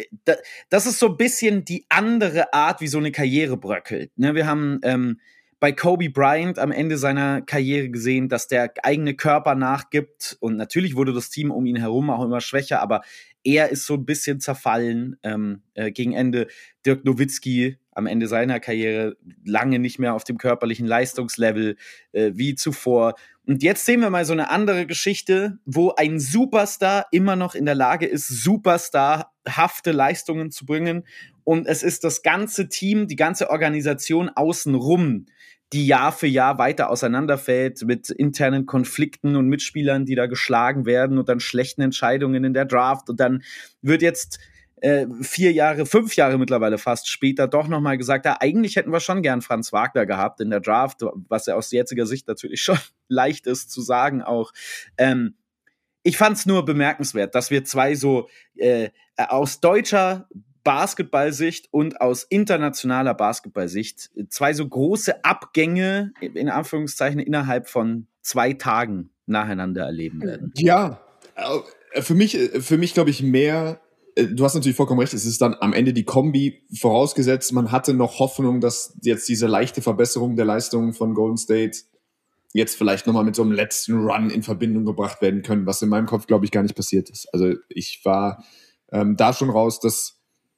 das ist so ein bisschen die andere Art, wie so eine Karriere bröckelt, ne, wir haben ähm, bei Kobe Bryant am Ende seiner Karriere gesehen, dass der eigene Körper nachgibt und natürlich wurde das Team um ihn herum auch immer schwächer, aber er ist so ein bisschen zerfallen ähm, äh, gegen Ende. Dirk Nowitzki am Ende seiner Karriere lange nicht mehr auf dem körperlichen Leistungslevel äh, wie zuvor. Und jetzt sehen wir mal so eine andere Geschichte, wo ein Superstar immer noch in der Lage ist, superstarhafte Leistungen zu bringen. Und es ist das ganze Team, die ganze Organisation außenrum, die Jahr für Jahr weiter auseinanderfällt mit internen Konflikten und Mitspielern, die da geschlagen werden und dann schlechten Entscheidungen in der Draft. Und dann wird jetzt äh, vier Jahre, fünf Jahre mittlerweile fast später doch nochmal gesagt, ja, eigentlich hätten wir schon gern Franz Wagner gehabt in der Draft, was ja aus jetziger Sicht natürlich schon leicht ist zu sagen auch. Ähm, ich fand's nur bemerkenswert, dass wir zwei so äh, aus deutscher Basketballsicht und aus internationaler Basketballsicht zwei so große Abgänge, in Anführungszeichen, innerhalb von zwei Tagen nacheinander erleben werden. Ja, für mich, für mich glaube ich mehr, du hast natürlich vollkommen recht, es ist dann am Ende die Kombi, vorausgesetzt, man hatte noch Hoffnung, dass jetzt diese leichte Verbesserung der Leistungen von Golden State jetzt vielleicht nochmal mit so einem letzten Run in Verbindung gebracht werden können, was in meinem Kopf, glaube ich, gar nicht passiert ist. Also ich war ähm, da schon raus, dass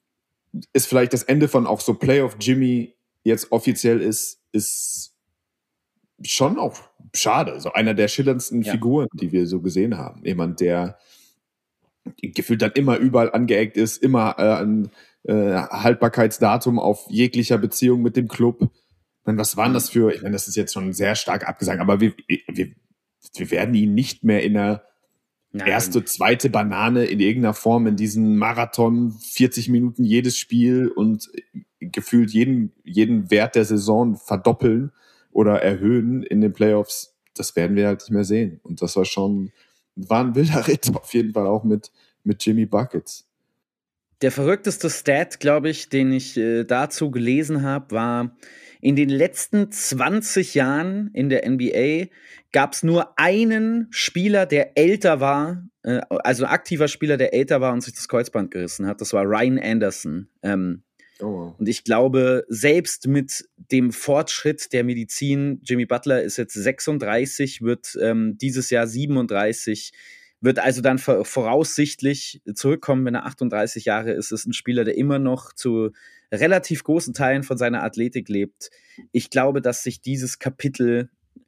ist vielleicht das Ende von auch so Playoff Jimmy jetzt offiziell ist, ist schon auch schade. So einer der schillerndsten ja. Figuren, die wir so gesehen haben. Jemand, der gefühlt dann immer überall angeeckt ist, immer äh, ein äh, Haltbarkeitsdatum auf jeglicher Beziehung mit dem Club. Ich meine, was waren das für, ich meine, das ist jetzt schon sehr stark abgesagt, aber wir, wir, wir werden ihn nicht mehr in der Nein. erste, zweite Banane in irgendeiner Form in diesen Marathon, vierzig Minuten jedes Spiel und gefühlt jeden, jeden Wert der Saison verdoppeln oder erhöhen in den Playoffs, das werden wir halt nicht mehr sehen. Und das war schon, war ein wilder Ritt auf jeden Fall auch mit, mit Jimmy Buckets. Der verrückteste Stat, glaube ich, den ich äh, dazu gelesen habe, war, in den letzten zwanzig Jahren in der N B A gab es nur einen Spieler, der älter war, äh, also ein aktiver Spieler, der älter war und sich das Kreuzband gerissen hat. Das war Ryan Anderson. Ähm, Oh. Und ich glaube, selbst mit dem Fortschritt der Medizin, Jimmy Butler ist jetzt sechsunddreißig, wird ähm, dieses Jahr siebenunddreißig, wird also dann voraussichtlich zurückkommen, wenn er achtunddreißig Jahre ist. Ist ein Spieler, der immer noch zu relativ großen Teilen von seiner Athletik lebt. Ich glaube, dass sich dieses Kapitel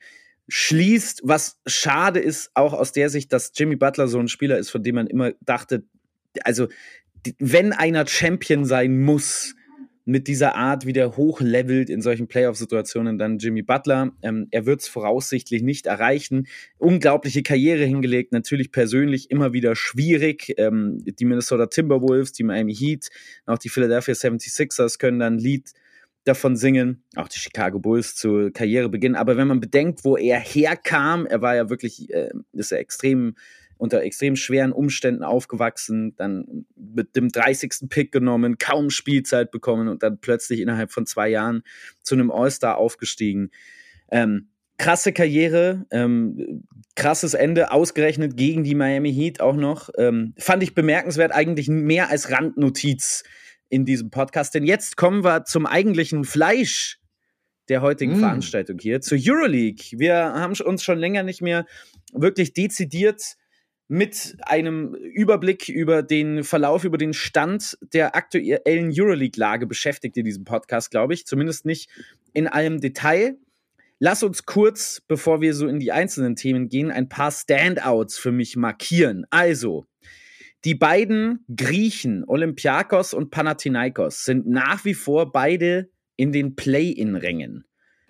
schließt, was schade ist, auch aus der Sicht, dass Jimmy Butler so ein Spieler ist, von dem man immer dachte, also wenn einer Champion sein muss, mit dieser Art, wie der hochlevelt in solchen Playoff-Situationen, dann Jimmy Butler. Ähm, er wird es voraussichtlich nicht erreichen. Unglaubliche Karriere hingelegt, natürlich persönlich immer wieder schwierig. Ähm, die Minnesota Timberwolves, die Miami Heat, auch die Philadelphia seventy-sixers können dann ein Lied davon singen, auch die Chicago Bulls zu Karrierebeginn. Aber wenn man bedenkt, wo er herkam, er war ja wirklich, äh, ist er extrem unter extrem schweren Umständen aufgewachsen, dann mit dem dreißigsten Pick genommen, kaum Spielzeit bekommen und dann plötzlich innerhalb von zwei Jahren zu einem All-Star aufgestiegen. Ähm, krasse Karriere, ähm, krasses Ende, ausgerechnet gegen die Miami Heat auch noch. Ähm, fand ich bemerkenswert, eigentlich mehr als Randnotiz in diesem Podcast. Denn jetzt kommen wir zum eigentlichen Fleisch der heutigen mm. Veranstaltung hier, zur Euroleague. Wir haben uns schon länger nicht mehr wirklich dezidiert mit einem Überblick über den Verlauf, über den Stand der aktuellen Euroleague-Lage beschäftigt in diesem Podcast, glaube ich. Zumindest nicht in allem Detail. Lass uns kurz, bevor wir so in die einzelnen Themen gehen, ein paar Standouts für mich markieren. Also, die beiden Griechen, Olympiakos und Panathinaikos, sind nach wie vor beide in den Play-in-Rängen.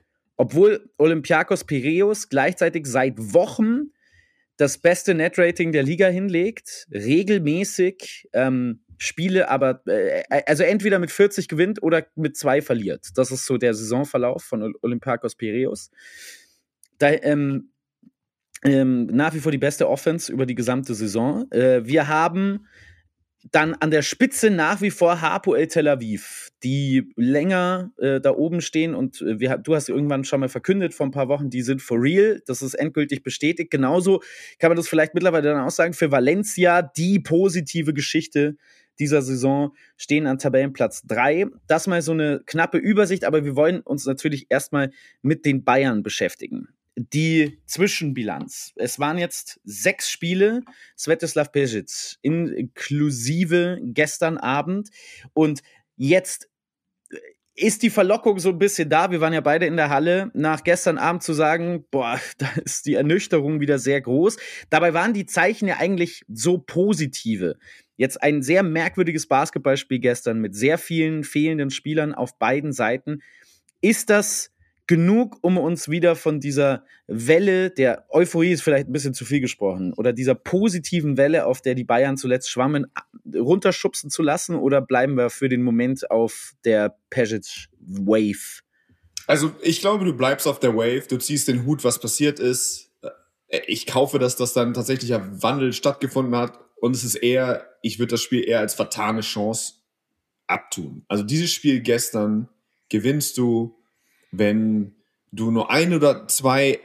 Obwohl Olympiakos Piräus gleichzeitig seit Wochen das beste Netrating der Liga hinlegt, regelmäßig ähm, Spiele, aber äh, also entweder mit vierzig gewinnt oder mit zwei verliert. Das ist so der Saisonverlauf von Olympiakos Piräus. Da, ähm, ähm, nach wie vor die beste Offense über die gesamte Saison. Äh, wir haben dann an der Spitze nach wie vor Hapoel Tel Aviv, die länger äh, da oben stehen und äh, wir, du hast irgendwann schon mal verkündet vor ein paar Wochen, die sind for real, das ist endgültig bestätigt. Genauso kann man das vielleicht mittlerweile dann auch sagen, für Valencia, die positive Geschichte dieser Saison, stehen an Tabellenplatz drei. Das mal so eine knappe Übersicht, aber wir wollen uns natürlich erstmal mit den Bayern beschäftigen. Die Zwischenbilanz. Es waren jetzt sechs Spiele, Svetislav Pešić inklusive gestern Abend. Und jetzt ist die Verlockung so ein bisschen da. Wir waren ja beide in der Halle, nach gestern Abend zu sagen, boah, da ist die Ernüchterung wieder sehr groß. Dabei waren die Zeichen ja eigentlich so positive. Jetzt ein sehr merkwürdiges Basketballspiel gestern mit sehr vielen fehlenden Spielern auf beiden Seiten. Ist das genug, um uns wieder von dieser Welle der Euphorie, ist vielleicht ein bisschen zu viel gesprochen, oder dieser positiven Welle, auf der die Bayern zuletzt schwammen, runterschubsen zu lassen, oder bleiben wir für den Moment auf der Pešić-Wave? Also ich glaube, du bleibst auf der Wave, du ziehst den Hut, was passiert ist. Ich kaufe, dass das dann tatsächlicher Wandel stattgefunden hat, und es ist eher, ich würde das Spiel eher als vertane Chance abtun. Also dieses Spiel gestern gewinnst du, wenn du nur ein oder zwei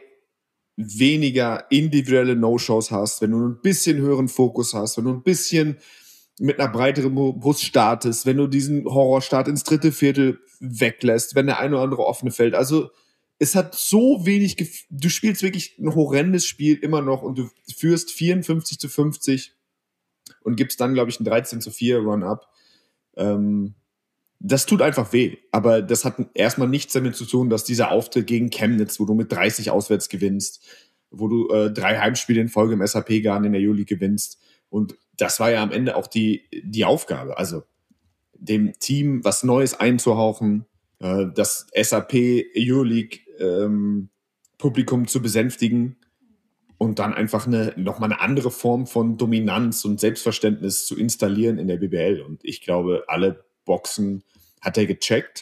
weniger individuelle No-Shows hast, wenn du ein bisschen höheren Fokus hast, wenn du ein bisschen mit einer breiteren Brust startest, wenn du diesen Horrorstart ins dritte Viertel weglässt, wenn der eine oder andere offene fällt. Also es hat so wenig, gef- du spielst wirklich ein horrendes Spiel immer noch und du führst vierundfünfzig zu fünfzig und gibst dann, glaube ich, einen dreizehn zu vier Run-Up. Ähm, Das tut einfach weh, aber das hat erstmal nichts damit zu tun, dass dieser Auftritt gegen Chemnitz, wo du mit dreißig auswärts gewinnst, wo du äh, drei Heimspiele in Folge im S A P-Garten in der Euroleague gewinnst, und das war ja am Ende auch die, die Aufgabe, also dem Team was Neues einzuhauchen, äh, das S A P Euroleague ähm, Publikum zu besänftigen und dann einfach eine, nochmal eine andere Form von Dominanz und Selbstverständnis zu installieren in der B B L, und ich glaube, alle Boxen hat er gecheckt.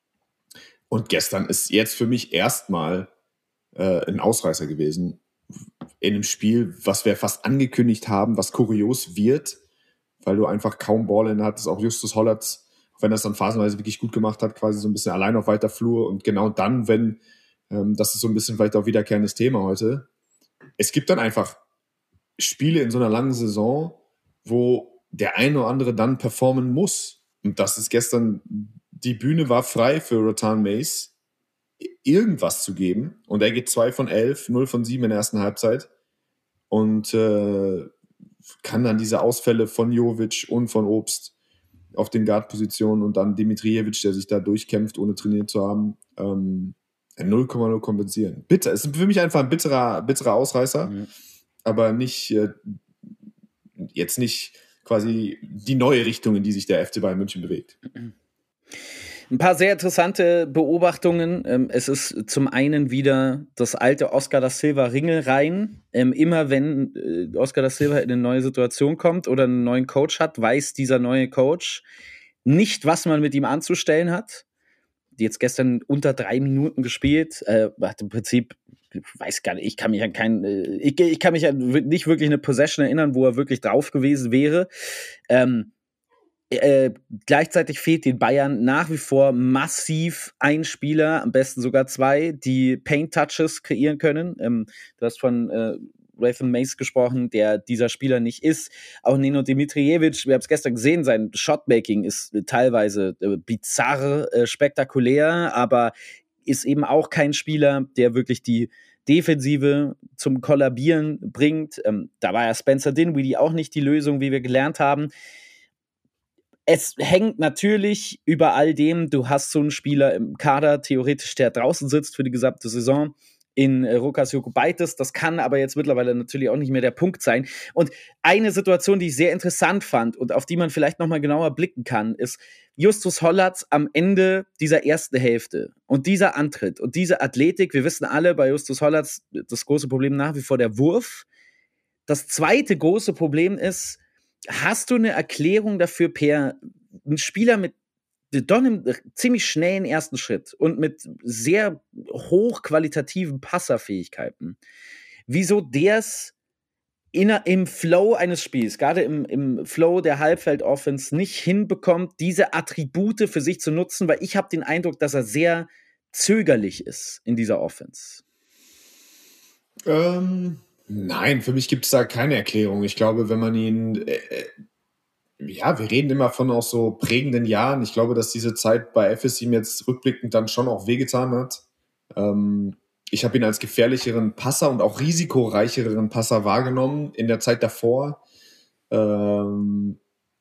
Und gestern ist jetzt für mich erstmal äh, ein Ausreißer gewesen in einem Spiel, was wir fast angekündigt haben, was kurios wird, weil du einfach kaum Ball-in hattest. Auch Justus Hollatz, auch wenn er es dann phasenweise wirklich gut gemacht hat, quasi so ein bisschen allein auf weiter Flur. Und genau dann, wenn, ähm, das ist so ein bisschen vielleicht auch wiederkehrendes Thema heute, es gibt dann einfach Spiele in so einer langen Saison, wo der eine oder andere dann performen muss. Und das ist gestern die Bühne war frei für Rothan Mace, irgendwas zu geben. Und er geht zwei von elf, null von sieben in der ersten Halbzeit. Und äh, kann dann diese Ausfälle von Jovic und von Obst auf den Guard-Positionen und dann Dimitrijevic, der sich da durchkämpft, ohne trainiert zu haben, ähm, null Komma null kompensieren. Bitter. Es ist für mich einfach ein bitterer, bitterer Ausreißer, mhm. aber nicht äh, jetzt nicht quasi die neue Richtung, in die sich der F C Bayern München bewegt. Ein paar sehr interessante Beobachtungen. Es ist zum einen wieder das alte Oscar da Silva Ringelreihen. Immer wenn Oscar da Silva in eine neue Situation kommt oder einen neuen Coach hat, weiß dieser neue Coach nicht, was man mit ihm anzustellen hat. Die jetzt gestern unter drei Minuten gespielt, äh, hat im Prinzip, ich weiß gar nicht, ich kann mich an keinen, ich, ich kann mich an nicht wirklich eine Possession erinnern, wo er wirklich drauf gewesen wäre. Ähm, Äh, gleichzeitig fehlt den Bayern nach wie vor massiv ein Spieler, am besten sogar zwei, die Paint-Touches kreieren können. Ähm, du hast von äh, Rothan Mace gesprochen, der dieser Spieler nicht ist. Auch Nino Dimitrijevic, wir haben es gestern gesehen, sein Shotmaking ist äh, teilweise äh, bizarr, äh, spektakulär, aber ist eben auch kein Spieler, der wirklich die Defensive zum Kollabieren bringt. Ähm, da war ja Spencer Dinwiddie auch nicht die Lösung, wie wir gelernt haben. Es hängt natürlich über all dem, du hast so einen Spieler im Kader, theoretisch, der draußen sitzt für die gesamte Saison, in äh, Rokas Jokubaitis. Das kann aber jetzt mittlerweile natürlich auch nicht mehr der Punkt sein. Und eine Situation, die ich sehr interessant fand und auf die man vielleicht nochmal genauer blicken kann, ist Justus Hollatz am Ende dieser ersten Hälfte. Und dieser Antritt und diese Athletik, wir wissen alle, bei Justus Hollatz das große Problem nach wie vor der Wurf. Das zweite große Problem ist, hast du eine Erklärung dafür, Per, ein Spieler mit doch einem ziemlich schnellen ersten Schritt und mit sehr hochqualitativen Passerfähigkeiten, wieso der es im Flow eines Spiels, gerade im, im Flow der Halbfeld-Offense, nicht hinbekommt, diese Attribute für sich zu nutzen, weil ich habe den Eindruck, dass er sehr zögerlich ist in dieser Offense. Ähm... Nein, für mich gibt es da keine Erklärung. Ich glaube, wenn man ihn, äh, ja, wir reden immer von auch so prägenden Jahren. Ich glaube, dass diese Zeit bei F S ihm jetzt rückblickend dann schon auch wehgetan hat. Ähm, ich habe ihn als gefährlicheren Passer und auch risikoreicheren Passer wahrgenommen in der Zeit davor. Ähm,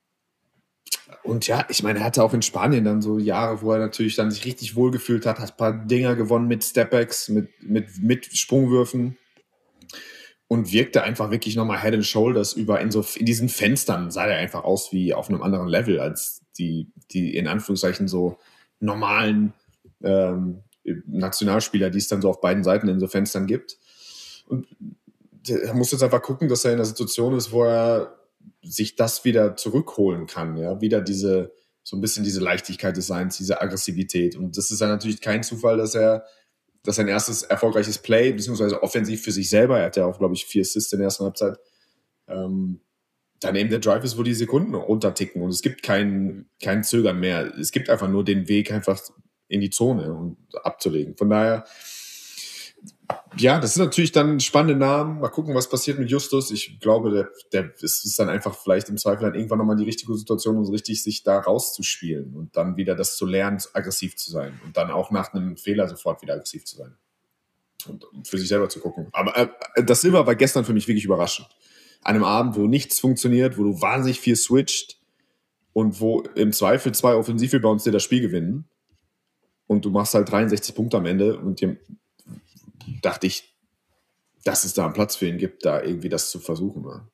und ja, ich meine, er hatte auch in Spanien dann so Jahre, wo er natürlich dann sich richtig wohlgefühlt hat, hat ein paar Dinger gewonnen mit Stepbacks, mit, mit, mit Sprungwürfen. Und wirkte einfach wirklich nochmal Head and Shoulders über in so in diesen Fenstern sah er einfach aus wie auf einem anderen Level als die, die in Anführungszeichen so normalen ähm, Nationalspieler, die es dann so auf beiden Seiten in so Fenstern gibt. Und er muss jetzt einfach gucken, dass er in einer Situation ist, wo er sich das wieder zurückholen kann, ja, wieder diese, so ein bisschen diese Leichtigkeit des Seins, diese Aggressivität. Und das ist dann natürlich kein Zufall, dass er dass sein erstes erfolgreiches Play, beziehungsweise offensiv für sich selber, er hat ja auch, glaube ich, vier Assists in der ersten Halbzeit, ähm, dann eben der Drive ist, wo die Sekunden runterticken und es gibt kein, kein Zögern mehr. Es gibt einfach nur den Weg, einfach in die Zone und abzulegen. Von daher, ja, das sind natürlich dann spannende Namen. Mal gucken, was passiert mit Justus. Ich glaube, der, der ist, ist dann einfach vielleicht im Zweifel dann irgendwann nochmal die richtige Situation, um so richtig sich da rauszuspielen und dann wieder das zu lernen, aggressiv zu sein und dann auch nach einem Fehler sofort wieder aggressiv zu sein und für sich selber zu gucken. Aber äh, das Silber war gestern für mich wirklich überraschend. An einem Abend, wo nichts funktioniert, wo du wahnsinnig viel switcht und wo im Zweifel zwei Offensivrebounds dir das Spiel gewinnen und du machst halt dreiundsechzig Punkte am Ende und dir dachte ich, dass es da einen Platz für ihn gibt, da irgendwie das zu versuchen. Ja.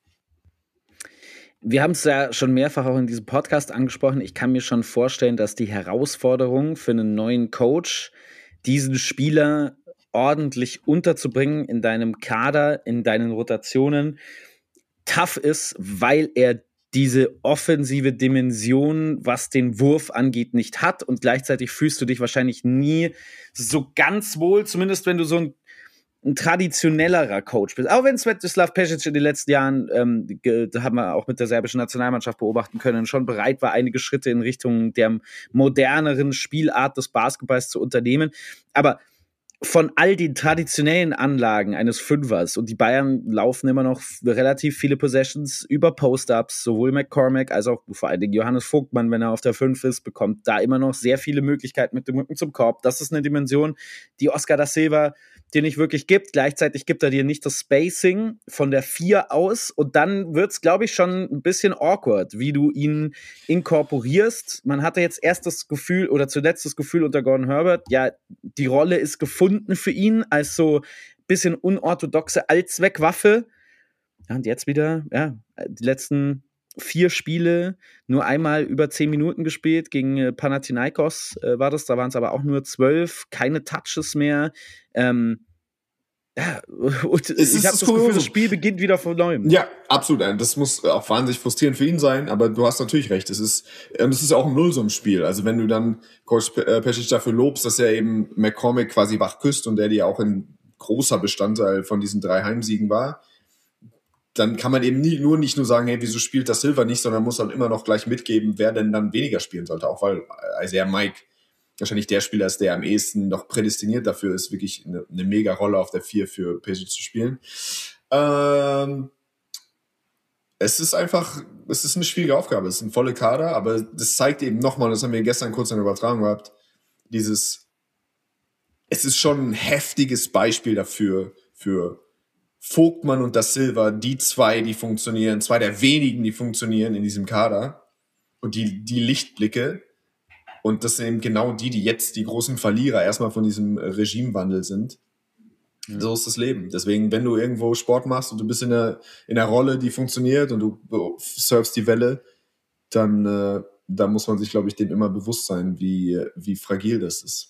Wir haben es ja schon mehrfach auch in diesem Podcast angesprochen. Ich kann mir schon vorstellen, dass die Herausforderung für einen neuen Coach, diesen Spieler ordentlich unterzubringen in deinem Kader, in deinen Rotationen, tough ist, weil er diese offensive Dimension, was den Wurf angeht, nicht hat und gleichzeitig fühlst du dich wahrscheinlich nie so ganz wohl, zumindest wenn du so ein, ein traditionellerer Coach bist. Auch wenn Svetislav Pesic in den letzten Jahren, ähm, ge- da haben wir auch mit der serbischen Nationalmannschaft beobachten können, schon bereit war, einige Schritte in Richtung der moderneren Spielart des Basketballs zu unternehmen. Aber von all den traditionellen Anlagen eines Fünfers, und die Bayern laufen immer noch relativ viele Possessions über Post-Ups, sowohl McCormack als auch vor allen Dingen Johannes Vogtmann, wenn er auf der fünf ist, bekommt da immer noch sehr viele Möglichkeiten mit dem Rücken zum Korb. Das ist eine Dimension, die Oscar da Silva dir nicht wirklich gibt. Gleichzeitig gibt er dir nicht das Spacing von der vier aus, und dann wird's, glaube ich, schon ein bisschen awkward, wie du ihn inkorporierst. Man hatte jetzt erst das Gefühl oder zuletzt das Gefühl unter Gordon Herbert, ja, die Rolle ist gefunden für ihn als so ein bisschen unorthodoxe Allzweckwaffe. Ja, und jetzt wieder, ja, die letzten vier Spiele nur einmal über zehn Minuten gespielt. Gegen äh, Panathinaikos äh, war das, da waren es aber auch nur zwölf, keine Touches mehr. Ähm, ja, und Es ich ist habe das das Gefühl, Kuriose. das Spiel beginnt wieder von neuem. Ja, absolut. Das muss auch wahnsinnig frustrierend für ihn sein, aber du hast natürlich recht. Es ist, ähm, es ist auch ein Nullsummenspiel. Also wenn du dann Coach Pe- äh, Pešić dafür lobst, dass er eben McCormack quasi wach küsst und der dir auch ein großer Bestandteil von diesen drei Heimsiegen war, dann kann man eben nie, nur nicht nur sagen, hey, wieso spielt das Silva nicht, sondern muss dann immer noch gleich mitgeben, wer denn dann weniger spielen sollte. Auch weil Isaiah Mike wahrscheinlich der Spieler ist, der am ehesten noch prädestiniert dafür ist, wirklich eine, eine mega Rolle auf der vier für Pešić zu spielen. Ähm, es ist einfach, es ist eine schwierige Aufgabe. Es ist ein voller Kader, aber das zeigt eben nochmal, das haben wir gestern kurz in der Übertragung gehabt, dieses, es ist schon ein heftiges Beispiel dafür, für Vogtmann und Da Silva, die zwei, die funktionieren, zwei der wenigen, die funktionieren in diesem Kader, und die, die Lichtblicke. Und das sind eben genau die, die jetzt die großen Verlierer erstmal von diesem Regimewandel sind. Mhm. So ist das Leben. Deswegen, wenn du irgendwo Sport machst und du bist in einer, in einer Rolle, die funktioniert und du surfst die Welle, dann äh, da muss man sich, glaube ich, dem immer bewusst sein, wie, wie fragil das ist.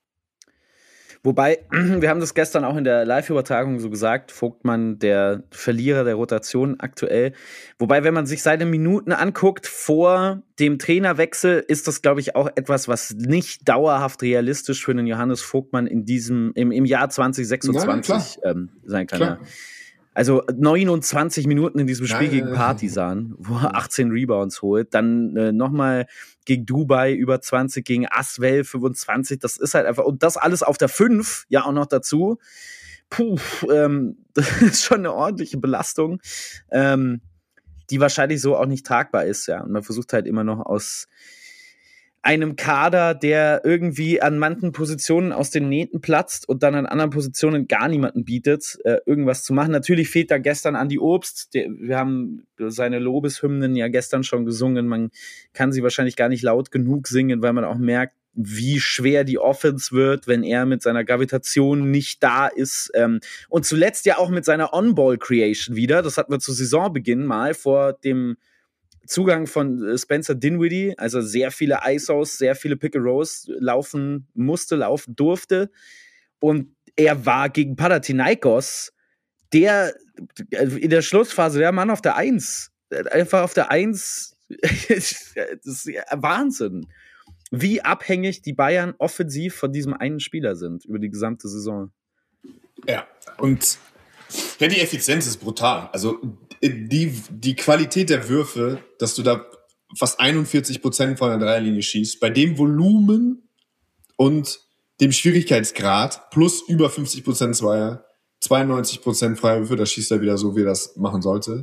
Wobei, wir haben das gestern auch in der Live-Übertragung so gesagt, Vogtmann der Verlierer der Rotation aktuell. Wobei, wenn man sich seine Minuten anguckt vor dem Trainerwechsel, ist das, glaube ich, auch etwas, was nicht dauerhaft realistisch für einen Johannes Vogtmann in diesem, im, im Jahr zwanzig sechsundzwanzig ja, ähm, sein kann. Klar. Ja. Also neunundzwanzig Minuten in diesem Spiel Ja, gegen ja, ja. Partizan, wo er achtzehn Rebounds holt. Dann äh, nochmal gegen Dubai über zwanzig, gegen Asvel fünfundzwanzig. Das ist halt einfach, und das alles auf der fünf, ja auch noch dazu. Puh, ähm, das ist schon eine ordentliche Belastung, ähm, die wahrscheinlich so auch nicht tragbar ist. Ja. Und man versucht halt immer noch aus einem Kader, der irgendwie an manchen Positionen aus den Nähten platzt und dann an anderen Positionen gar niemanden bietet, äh, irgendwas zu machen. Natürlich fehlt da gestern Andi Obst. Der, wir haben seine Lobeshymnen ja gestern schon gesungen. Man kann sie wahrscheinlich gar nicht laut genug singen, weil man auch merkt, wie schwer die Offense wird, wenn er mit seiner Gravitation nicht da ist. Ähm, und zuletzt ja auch mit seiner On-Ball-Creation wieder. Das hatten wir zu Saisonbeginn mal vor dem Zugang von Spencer Dinwiddie, also sehr viele I S Os, sehr viele Pick-and-Rolls laufen musste, laufen durfte. Und er war gegen Panathinaikos der in der Schlussphase der Mann auf der Eins. Einfach auf der Eins. Das ist Wahnsinn, wie abhängig die Bayern offensiv von diesem einen Spieler sind über die gesamte Saison. Ja, und ja, die Effizienz ist brutal. Also die, die Qualität der Würfe, dass du da fast einundvierzig Prozent von der Dreierlinie schießt, bei dem Volumen und dem Schwierigkeitsgrad plus über fünfzig Prozent Zweier, zweiundneunzig Prozent Freiwürfe, da schießt er wieder so, wie er das machen sollte.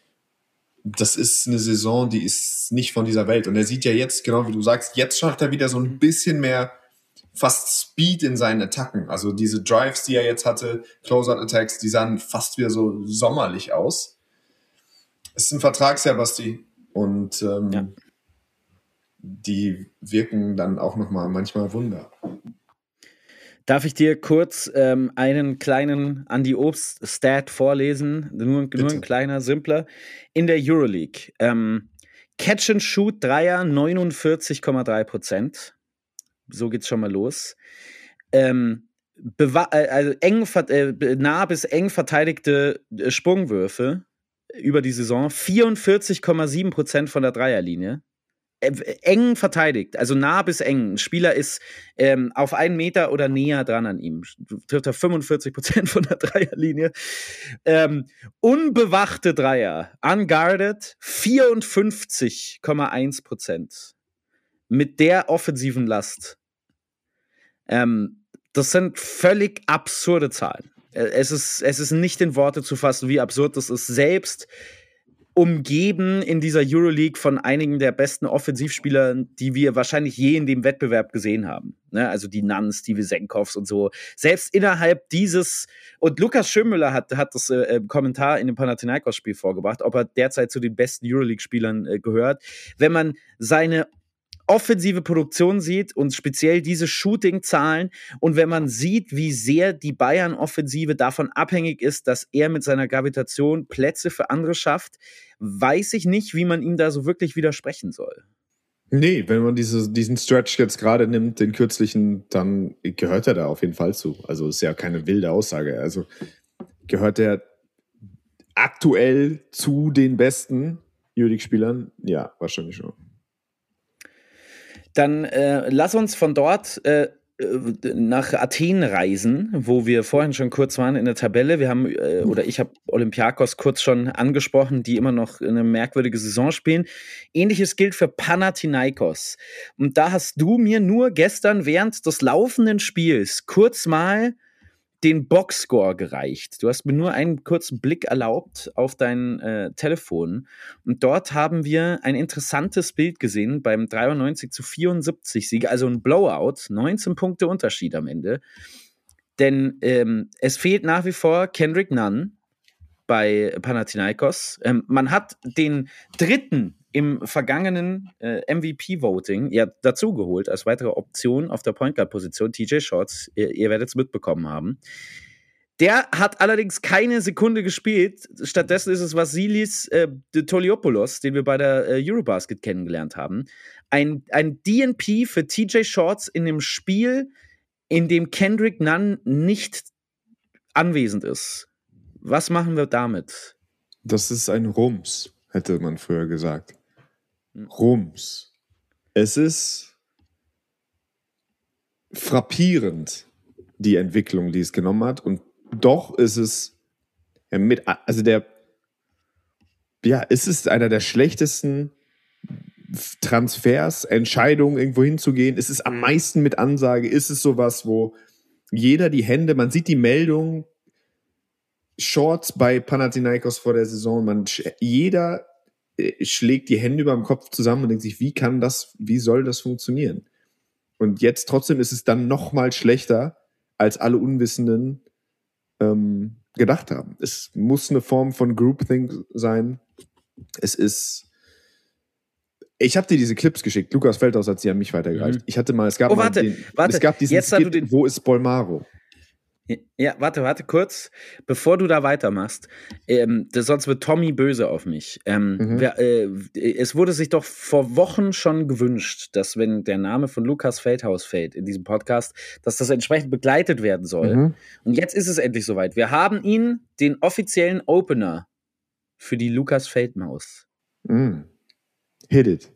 Das ist eine Saison, die ist nicht von dieser Welt. Und er sieht ja jetzt, genau wie du sagst, jetzt schafft er wieder so ein bisschen mehr fast Speed in seinen Attacken. Also diese Drives, die er jetzt hatte, Closeout-Attacks, die sahen fast wieder so sommerlich aus. Es ist ein Vertragsjahr, Basti. Und ähm, ja. die wirken dann auch nochmal manchmal Wunder. Darf ich dir kurz ähm, einen kleinen Andi Obst-Stat vorlesen? Nur, nur ein kleiner, simpler. In der Euroleague. Ähm, Catch-and-Shoot-Dreier neunundvierzig Komma drei Prozent. So geht's schon mal los. Ähm, bewa- also eng, äh, nah bis eng verteidigte Sprungwürfe über die Saison. vierundvierzig Komma sieben Prozent von der Dreierlinie. Eng verteidigt, also nah bis eng. Ein Spieler ist ähm, auf einen Meter oder näher dran an ihm. Trifft er fünfundvierzig Prozent von der Dreierlinie. Ähm, unbewachte Dreier, unguarded, vierundfünfzig Komma eins Prozent. Mit der offensiven Last. Ähm, Das sind völlig absurde Zahlen. Es ist, es ist nicht in Worte zu fassen, wie absurd das ist. Selbst umgeben in dieser Euroleague von einigen der besten Offensivspieler, die wir wahrscheinlich je in dem Wettbewerb gesehen haben. Ne? Also die Nuns, die Vesenkovs und so. Selbst innerhalb dieses, und Lukas Schönmüller hat, hat das äh, Kommentar in dem Panathinaikos-Spiel vorgebracht, ob er derzeit zu den besten Euroleague-Spielern äh, gehört. Wenn man seine offensive Produktion sieht und speziell diese Shooting-Zahlen und wenn man sieht, wie sehr die Bayern-Offensive davon abhängig ist, dass er mit seiner Gravitation Plätze für andere schafft, weiß ich nicht, wie man ihm da so wirklich widersprechen soll. Nee, wenn man diese, diesen Stretch jetzt gerade nimmt, den kürzlichen, dann gehört er da auf jeden Fall zu. Also ist ja keine wilde Aussage. Also gehört er aktuell zu den besten Euroleague-Spielern? Ja, wahrscheinlich schon. Dann äh, lass uns von dort äh, nach Athen reisen, wo wir vorhin schon kurz waren in der Tabelle. Wir haben, äh, oder ich habe Olympiakos kurz schon angesprochen, die immer noch eine merkwürdige Saison spielen. Ähnliches gilt für Panathinaikos. Und da hast du mir nur gestern während des laufenden Spiels kurz mal den Boxscore gereicht. Du hast mir nur einen kurzen Blick erlaubt auf dein äh, Telefon. Und dort haben wir ein interessantes Bild gesehen beim dreiundneunzig zu vierundsiebzig Sieg, also ein Blowout, neunzehn Punkte Unterschied am Ende. Denn ähm, es fehlt nach wie vor Kendrick Nunn bei Panathinaikos. Ähm, man hat den dritten im vergangenen äh, M V P-Voting ja dazugeholt als weitere Option auf der Point Guard-Position, T J Shorts, ihr, ihr werdet es mitbekommen haben. Der hat allerdings keine Sekunde gespielt. Stattdessen ist es Vasilis äh, Toliopoulos, den wir bei der äh, Eurobasket kennengelernt haben. Ein, ein D N P für T J Shorts in dem Spiel, in dem Kendrick Nunn nicht anwesend ist. Was machen wir damit? Das ist ein Rums, hätte man früher gesagt. Rums. Es ist frappierend, die Entwicklung, die es genommen hat. Und doch ist es ja, mit, also der, ja, es ist einer der schlechtesten Transfers, Entscheidungen, irgendwo hinzugehen. Es ist am meisten mit Ansage. Ist es sowas, wo jeder die Hände, man sieht die Meldung, Shorts bei Panathinaikos vor der Saison, man, jeder schlägt die Hände über dem Kopf zusammen und denkt sich, wie kann das, wie soll das funktionieren? Und jetzt trotzdem ist es dann noch mal schlechter, als alle Unwissenden ähm, gedacht haben. Es muss eine Form von Groupthink sein. Es ist, ich habe dir diese Clips geschickt. Lukas Feldhaus hat sie an mich weitergereicht. Mhm. Ich hatte mal, es gab oh, mal warte, den, warte. es gab diesen jetzt, Skit, den wo ist Bolmaro? Ja, warte, warte kurz, bevor du da weitermachst, ähm, das, sonst wird Tommy böse auf mich. Ähm, Mhm. wer, äh, es wurde sich doch vor Wochen schon gewünscht, dass wenn der Name von Lukas Feldhaus fällt in diesem Podcast, dass das entsprechend begleitet werden soll. Mhm. Und jetzt ist es endlich soweit. Wir haben ihn, den offiziellen Opener für die Lukas Feldmaus. Mm. Hit it.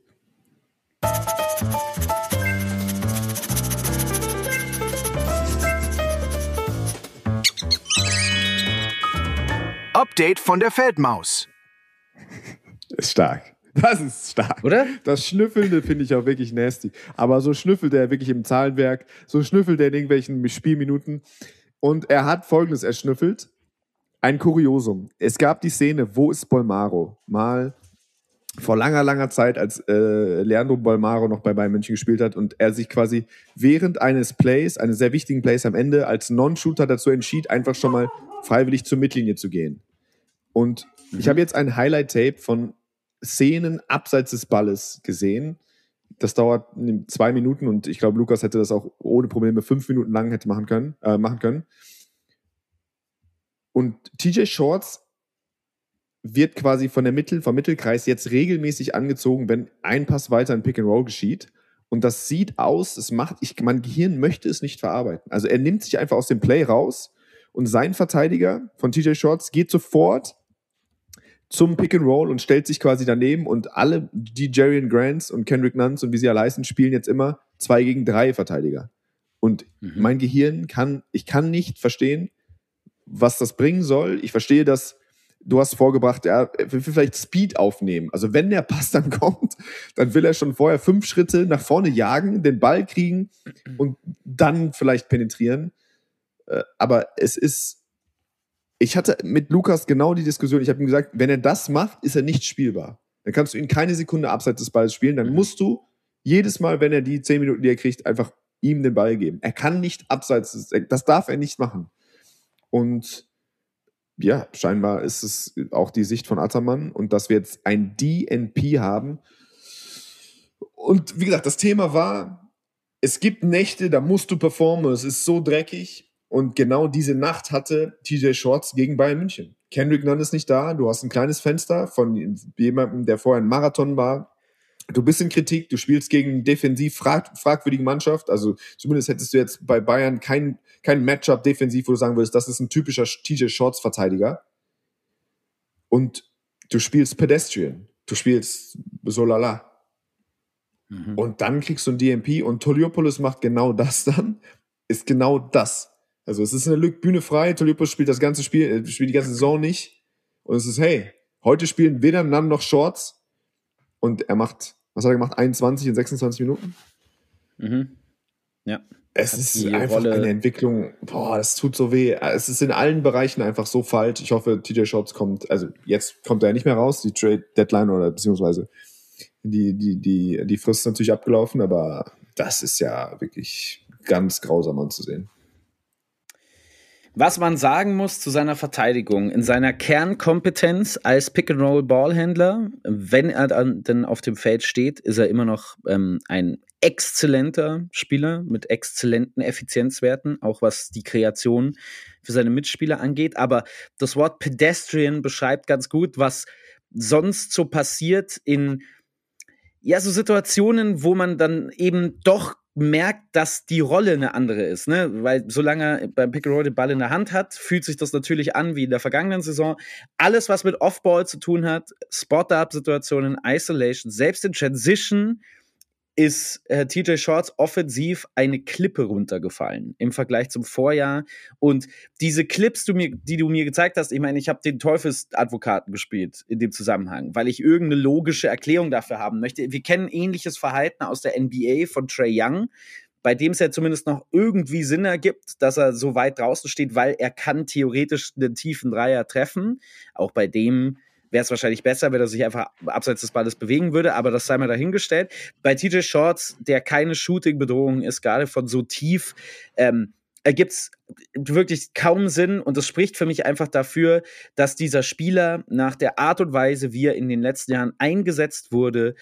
Update von der Feldmaus. Ist stark. Das ist stark. Oder? Das Schnüffelnde finde ich auch wirklich nasty. Aber so schnüffelt er wirklich im Zahlenwerk, so schnüffelt er in irgendwelchen Spielminuten. Und er hat Folgendes erschnüffelt. Ein Kuriosum. Es gab die Szene, wo ist Bolmaro? Mal vor langer, langer Zeit, als äh, Leandro Bolmaro noch bei Bayern München gespielt hat und er sich quasi während eines Plays, eines sehr wichtigen Plays am Ende, als Non-Shooter dazu entschied, einfach schon mal freiwillig zur Mittellinie zu gehen. Und mhm. ich habe jetzt ein Highlight-Tape von Szenen abseits des Balles gesehen. Das dauert zwei Minuten und ich glaube, Lukas hätte das auch ohne Probleme fünf Minuten lang hätte machen können. Äh, machen können. Und T J Shorts wird quasi von der Mittel, vom Mittelkreis jetzt regelmäßig angezogen, wenn ein Pass weiter in Pick and Roll geschieht. Und das sieht aus, es macht, ich, mein Gehirn möchte es nicht verarbeiten. Also er nimmt sich einfach aus dem Play raus und sein Verteidiger von T J Shorts geht sofort zum Pick and Roll und stellt sich quasi daneben und alle, die Jerian Grants und Kendrick Nunns und wie sie alle heißen, spielen jetzt immer zwei gegen drei Verteidiger. Und mhm. mein Gehirn kann, ich kann nicht verstehen, was das bringen soll. Ich verstehe, dass du hast vorgebracht, er will vielleicht Speed aufnehmen. Also wenn der Pass dann kommt, dann will er schon vorher fünf Schritte nach vorne jagen, den Ball kriegen und dann vielleicht penetrieren. Aber es ist, ich hatte mit Lukas genau die Diskussion, ich habe ihm gesagt, wenn er das macht, ist er nicht spielbar. Dann kannst du ihn keine Sekunde abseits des Balls spielen, dann musst du jedes Mal, wenn er die zehn Minuten, die er kriegt, einfach ihm den Ball geben. Er kann nicht abseits des, das darf er nicht machen. Und ja, scheinbar ist es auch die Sicht von Attermann und dass wir jetzt ein D N P haben. Und wie gesagt, das Thema war, es gibt Nächte, da musst du performen, es ist so dreckig. Und genau diese Nacht hatte T J Shorts gegen Bayern München. Kendrick Nunn ist nicht da, du hast ein kleines Fenster von jemandem, der vorher ein Marathon war. Du bist in Kritik, du spielst gegen eine defensiv frag, fragwürdige Mannschaft. Also zumindest hättest du jetzt bei Bayern kein, kein Matchup defensiv, wo du sagen würdest, das ist ein typischer T J Shorts-Verteidiger. Und du spielst Pedestrian. Du spielst so lala. Mhm. Und dann kriegst du ein D N P und Toliopoulos macht genau das dann. Ist genau das. Also es ist eine Lücke, Bühne frei. Toliopoulos spielt das ganze Spiel, spielt die ganze Saison nicht. Und es ist, hey, heute spielen weder Nunn noch Shorts. Und er macht, was hat er gemacht? einundzwanzig in sechsundzwanzig Minuten? Mhm. Ja. Es ist einfach Rolle. Eine Entwicklung, boah, das tut so weh. Es ist in allen Bereichen einfach so falsch. Ich hoffe, T J Shorts kommt, also jetzt kommt er nicht mehr raus, die Trade-Deadline oder beziehungsweise die, die, die, die Frist ist natürlich abgelaufen, aber das ist ja wirklich ganz grausam anzusehen. Was man sagen muss zu seiner Verteidigung, in seiner Kernkompetenz als Pick-and-Roll-Ballhändler, wenn er dann, dann auf dem Feld steht, ist er immer noch ähm, ein exzellenter Spieler mit exzellenten Effizienzwerten, auch was die Kreation für seine Mitspieler angeht. Aber das Wort Pedestrian beschreibt ganz gut, was sonst so passiert in ja, so Situationen, wo man dann eben doch merkt, dass die Rolle eine andere ist, ne? Weil solange er beim Pick and Roll den Ball in der Hand hat, fühlt sich das natürlich an wie in der vergangenen Saison. Alles, was mit Off-Ball zu tun hat, Spot-Up-Situationen, Isolation, selbst in Transition, ist äh, T J Shorts offensiv eine Klippe runtergefallen im Vergleich zum Vorjahr. Und diese Clips, du mir, die du mir gezeigt hast, ich meine, ich habe den Teufelsadvokaten gespielt in dem Zusammenhang, weil ich irgendeine logische Erklärung dafür haben möchte. Wir kennen ähnliches Verhalten aus der N B A von Trae Young, bei dem es ja zumindest noch irgendwie Sinn ergibt, dass er so weit draußen steht, weil er kann theoretisch einen tiefen Dreier treffen. Auch bei dem wäre es wahrscheinlich besser, wenn er sich einfach abseits des Balles bewegen würde, aber das sei mal dahingestellt. Bei T J Shorts, der keine Shooting-Bedrohung ist, gerade von so tief, ähm, ergibt es wirklich kaum Sinn und das spricht für mich einfach dafür, dass dieser Spieler nach der Art und Weise, wie er in den letzten Jahren eingesetzt wurde,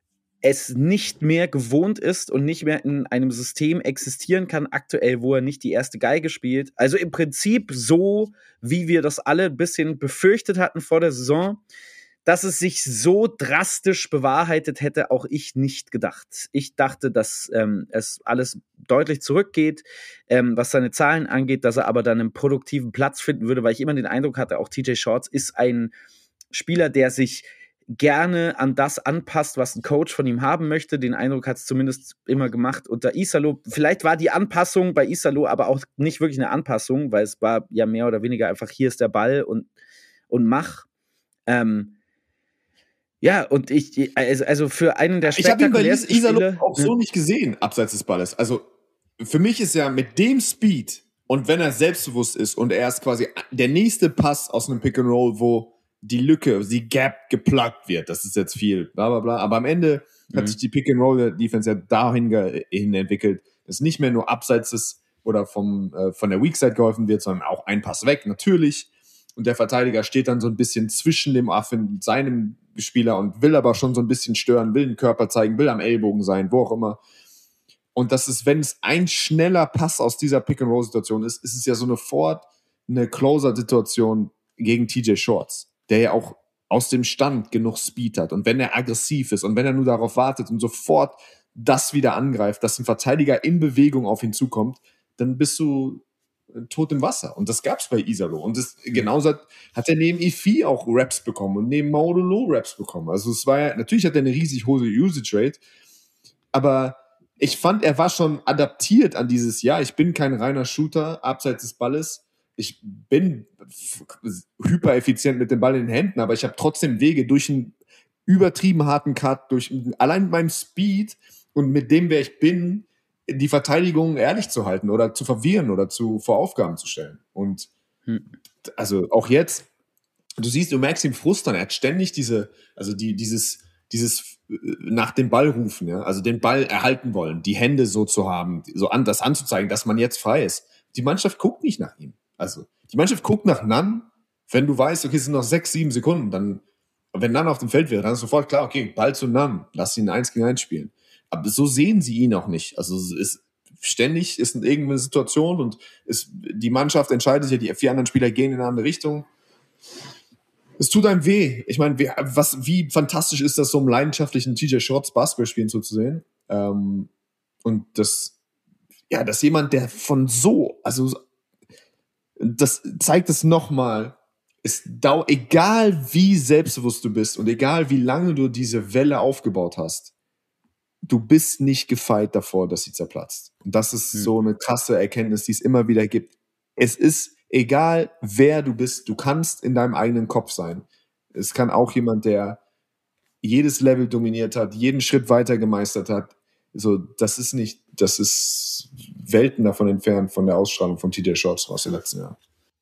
es nicht mehr gewohnt ist und nicht mehr in einem System existieren kann, aktuell, wo er nicht die erste Geige spielt. Also im Prinzip so, wie wir das alle ein bisschen befürchtet hatten vor der Saison. Dass es sich so drastisch bewahrheitet, hätte auch ich nicht gedacht. Ich dachte, dass ähm, es alles deutlich zurückgeht, ähm, was seine Zahlen angeht, dass er aber dann einen produktiven Platz finden würde, weil ich immer den Eindruck hatte, auch T J Shorts ist ein Spieler, der sich gerne an das anpasst, was ein Coach von ihm haben möchte. Den Eindruck hat es zumindest immer gemacht unter Iserlohn. Vielleicht war die Anpassung bei Iserlohn aber auch nicht wirklich eine Anpassung, weil es war ja mehr oder weniger einfach, hier ist der Ball und, und mach. Ähm, ja, und ich, also, also für einen der spektakulärsten Ich habe ihn bei Iserlohn auch so nicht gesehen, abseits des Balles. Also für mich ist ja mit dem Speed und wenn er selbstbewusst ist und er ist quasi der nächste Pass aus einem Pick and Roll, wo die Lücke, die Gap gepluggt wird. Das ist jetzt viel, bla bla bla. Aber am Ende mhm. hat sich die Pick-and-Roll-Defense ja dahin ge- hin entwickelt, dass nicht mehr nur abseits des oder vom, äh, von der Weak-Side geholfen wird, sondern auch ein Pass weg, natürlich. Und der Verteidiger steht dann so ein bisschen zwischen dem Affen und seinem Spieler und will aber schon so ein bisschen stören, will den Körper zeigen, will am Ellbogen sein, wo auch immer. Und das ist, wenn es ein schneller Pass aus dieser Pick-and-Roll-Situation ist, ist es ja sofort eine Closer-Situation gegen T J Shorts, der ja auch aus dem Stand genug Speed hat. Und wenn er aggressiv ist und wenn er nur darauf wartet und sofort das wieder angreift, dass ein Verteidiger in Bewegung auf ihn zukommt, dann bist du tot im Wasser. Und das gab's bei Iserlohn. Und das genauso hat, hat er neben Ifi auch Raps bekommen und neben Maudolo Raps bekommen. Also es war ja, natürlich hat er eine riesig hohe Usage-Rate, aber ich fand, er war schon adaptiert an dieses, ja, ich bin kein reiner Shooter abseits des Balles, ich bin f- hypereffizient mit dem Ball in den Händen, aber ich habe trotzdem Wege durch einen übertrieben harten Cut, durch allein mit meinem Speed und mit dem, wer ich bin, die Verteidigung ehrlich zu halten oder zu verwirren oder zu, vor Aufgaben zu stellen. Und Hm. also auch jetzt, du siehst, du merkst ihm Frust an, er hat ständig diese, also die, dieses, dieses äh, nach dem Ball rufen, ja, also den Ball erhalten wollen, die Hände so zu haben, so an, das anzuzeigen, dass man jetzt frei ist. Die Mannschaft guckt nicht nach ihm. Also, die Mannschaft guckt nach Nunn, wenn du weißt, okay, es sind noch sechs, sieben Sekunden, dann, wenn Nunn auf dem Feld wäre, dann ist sofort klar, okay, Ball zu Nunn, lass ihn eins gegen eins spielen. Aber so sehen sie ihn auch nicht. Also, es ist ständig ist irgendeine Situation und ist, die Mannschaft entscheidet sich, die vier anderen Spieler gehen in eine andere Richtung. Es tut einem weh. Ich meine, wie, was, wie fantastisch ist das, so einem leidenschaftlichen T J Shorts Basketball spielen zuzusehen. Ähm, und das, ja, dass jemand, der von so, also das zeigt es nochmal, ist dau- egal wie selbstbewusst du bist und egal wie lange du diese Welle aufgebaut hast, du bist nicht gefeit davor, dass sie zerplatzt. Und das ist Hm. so eine krasse Erkenntnis, die es immer wieder gibt. Es ist egal, wer du bist, du kannst in deinem eigenen Kopf sein. Es kann auch jemand, der jedes Level dominiert hat, jeden Schritt weiter gemeistert hat. So, das ist nicht, das ist Welten davon entfernt von der Ausstrahlung von T J Shorts aus den letzten Jahren.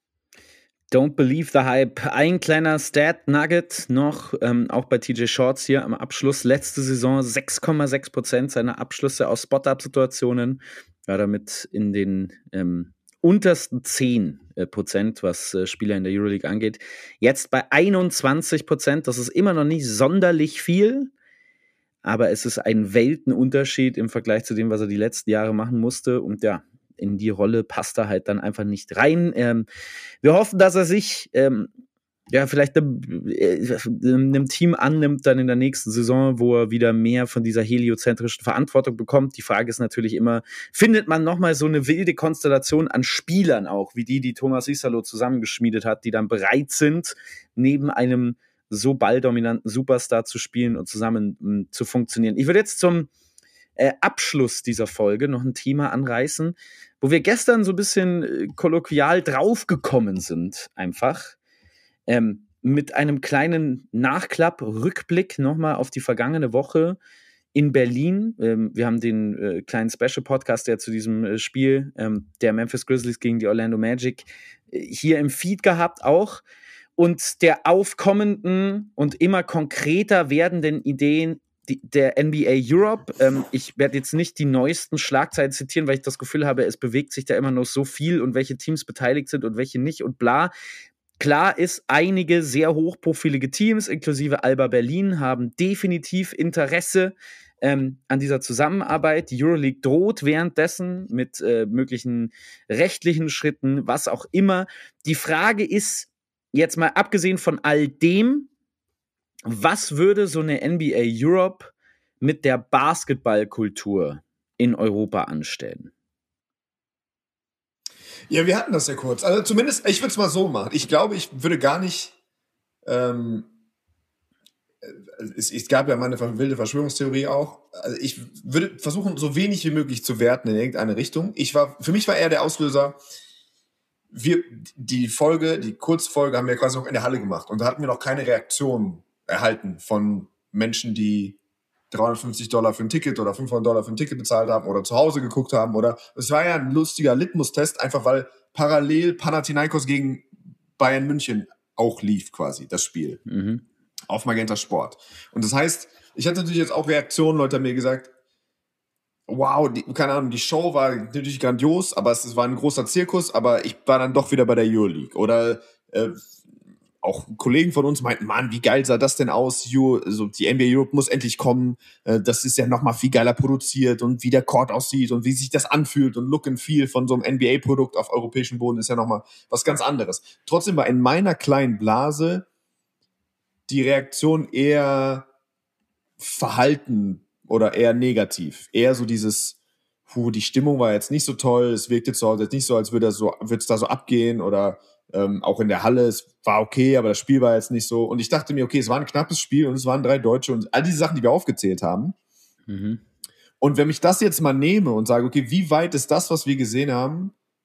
Don't believe the hype. Ein kleiner Stat-Nugget noch, ähm, auch bei T J Shorts hier am Abschluss. Letzte Saison sechs Komma sechs Prozent seiner Abschlüsse aus Spot-Up-Situationen. War damit in den ähm, untersten zehn Prozent, was äh, Spieler in der Euroleague angeht. Jetzt bei einundzwanzig Prozent. Das ist immer noch nicht sonderlich viel, aber es ist ein Weltenunterschied im Vergleich zu dem, was er die letzten Jahre machen musste. Und ja, in die Rolle passt er halt dann einfach nicht rein. Ähm, wir hoffen, dass er sich ähm, ja vielleicht einem, äh, einem Team annimmt dann in der nächsten Saison, wo er wieder mehr von dieser heliozentrischen Verantwortung bekommt. Die Frage ist natürlich immer, findet man nochmal so eine wilde Konstellation an Spielern auch, wie die, die Thomas Isalo zusammengeschmiedet hat, die dann bereit sind, neben einem so balldominanten Superstar zu spielen und zusammen mh, zu funktionieren. Ich würde jetzt zum Äh, Abschluss dieser Folge noch ein Thema anreißen, wo wir gestern so ein bisschen äh, kolloquial draufgekommen sind, einfach. Ähm, mit einem kleinen Nachklapp, Rückblick nochmal auf die vergangene Woche in Berlin. Ähm, wir haben den äh, kleinen Special-Podcast, der zu diesem äh, Spiel ähm, der Memphis Grizzlies gegen die Orlando Magic äh, hier im Feed gehabt auch. Und der aufkommenden und immer konkreter werdenden Ideen Die, der N B A Europe. Ähm, ich werde jetzt nicht die neuesten Schlagzeilen zitieren, weil ich das Gefühl habe, es bewegt sich da immer noch so viel und welche Teams beteiligt sind und welche nicht und bla. Klar ist, einige sehr hochprofilige Teams, inklusive Alba Berlin, haben definitiv Interesse ähm, an dieser Zusammenarbeit. Die Euroleague droht währenddessen mit äh, möglichen rechtlichen Schritten, was auch immer. Die Frage ist, jetzt mal abgesehen von all dem, was würde so eine N B A Europe mit der Basketballkultur in Europa anstellen? Ja, wir hatten das ja kurz. Also zumindest, ich würde es mal so machen. Ich glaube, ich würde gar nicht ähm, es, es gab ja mal eine wilde Verschwörungstheorie auch. Also ich würde versuchen, so wenig wie möglich zu werten in irgendeine Richtung. Ich war, für mich war eher der Auslöser, wir, die Folge, die Kurzfolge haben wir quasi noch in der Halle gemacht und da hatten wir noch keine Reaktion erhalten von Menschen, die dreihundertfünfzig Dollar für ein Ticket oder fünfhundert Dollar für ein Ticket bezahlt haben oder zu Hause geguckt haben oder es war ja ein lustiger Litmus-Test, einfach weil parallel Panathinaikos gegen Bayern München auch lief quasi, das Spiel. Mhm. Auf Magenta Sport. Und das heißt, ich hatte natürlich jetzt auch Reaktionen, Leute haben mir gesagt, wow, die, keine Ahnung, die Show war natürlich grandios, aber es, es war ein großer Zirkus, aber ich war dann doch wieder bei der Euroleague. Oder äh, auch Kollegen von uns meinten, Mann, wie geil sah das denn aus? You, also die N B A Europe muss endlich kommen. Äh, das ist ja nochmal viel geiler produziert und wie der Court aussieht und wie sich das anfühlt und Look and Feel von so einem N B A-Produkt auf europäischem Boden ist ja nochmal was ganz anderes. Trotzdem war in meiner kleinen Blase die Reaktion eher verhalten oder eher negativ. Eher so dieses, puh, die Stimmung war jetzt nicht so toll, es wirkte zu Hause jetzt nicht so, als würde es so, würde es da so abgehen oder ähm, auch in der Halle, es war okay, aber das Spiel war jetzt nicht so. Und ich dachte mir, okay, es war ein knappes Spiel und es waren drei Deutsche und all diese Sachen, die wir aufgezählt haben. Mhm. Und wenn ich das jetzt mal nehme und sage, okay, wie weit ist das, was wir gesehen haben,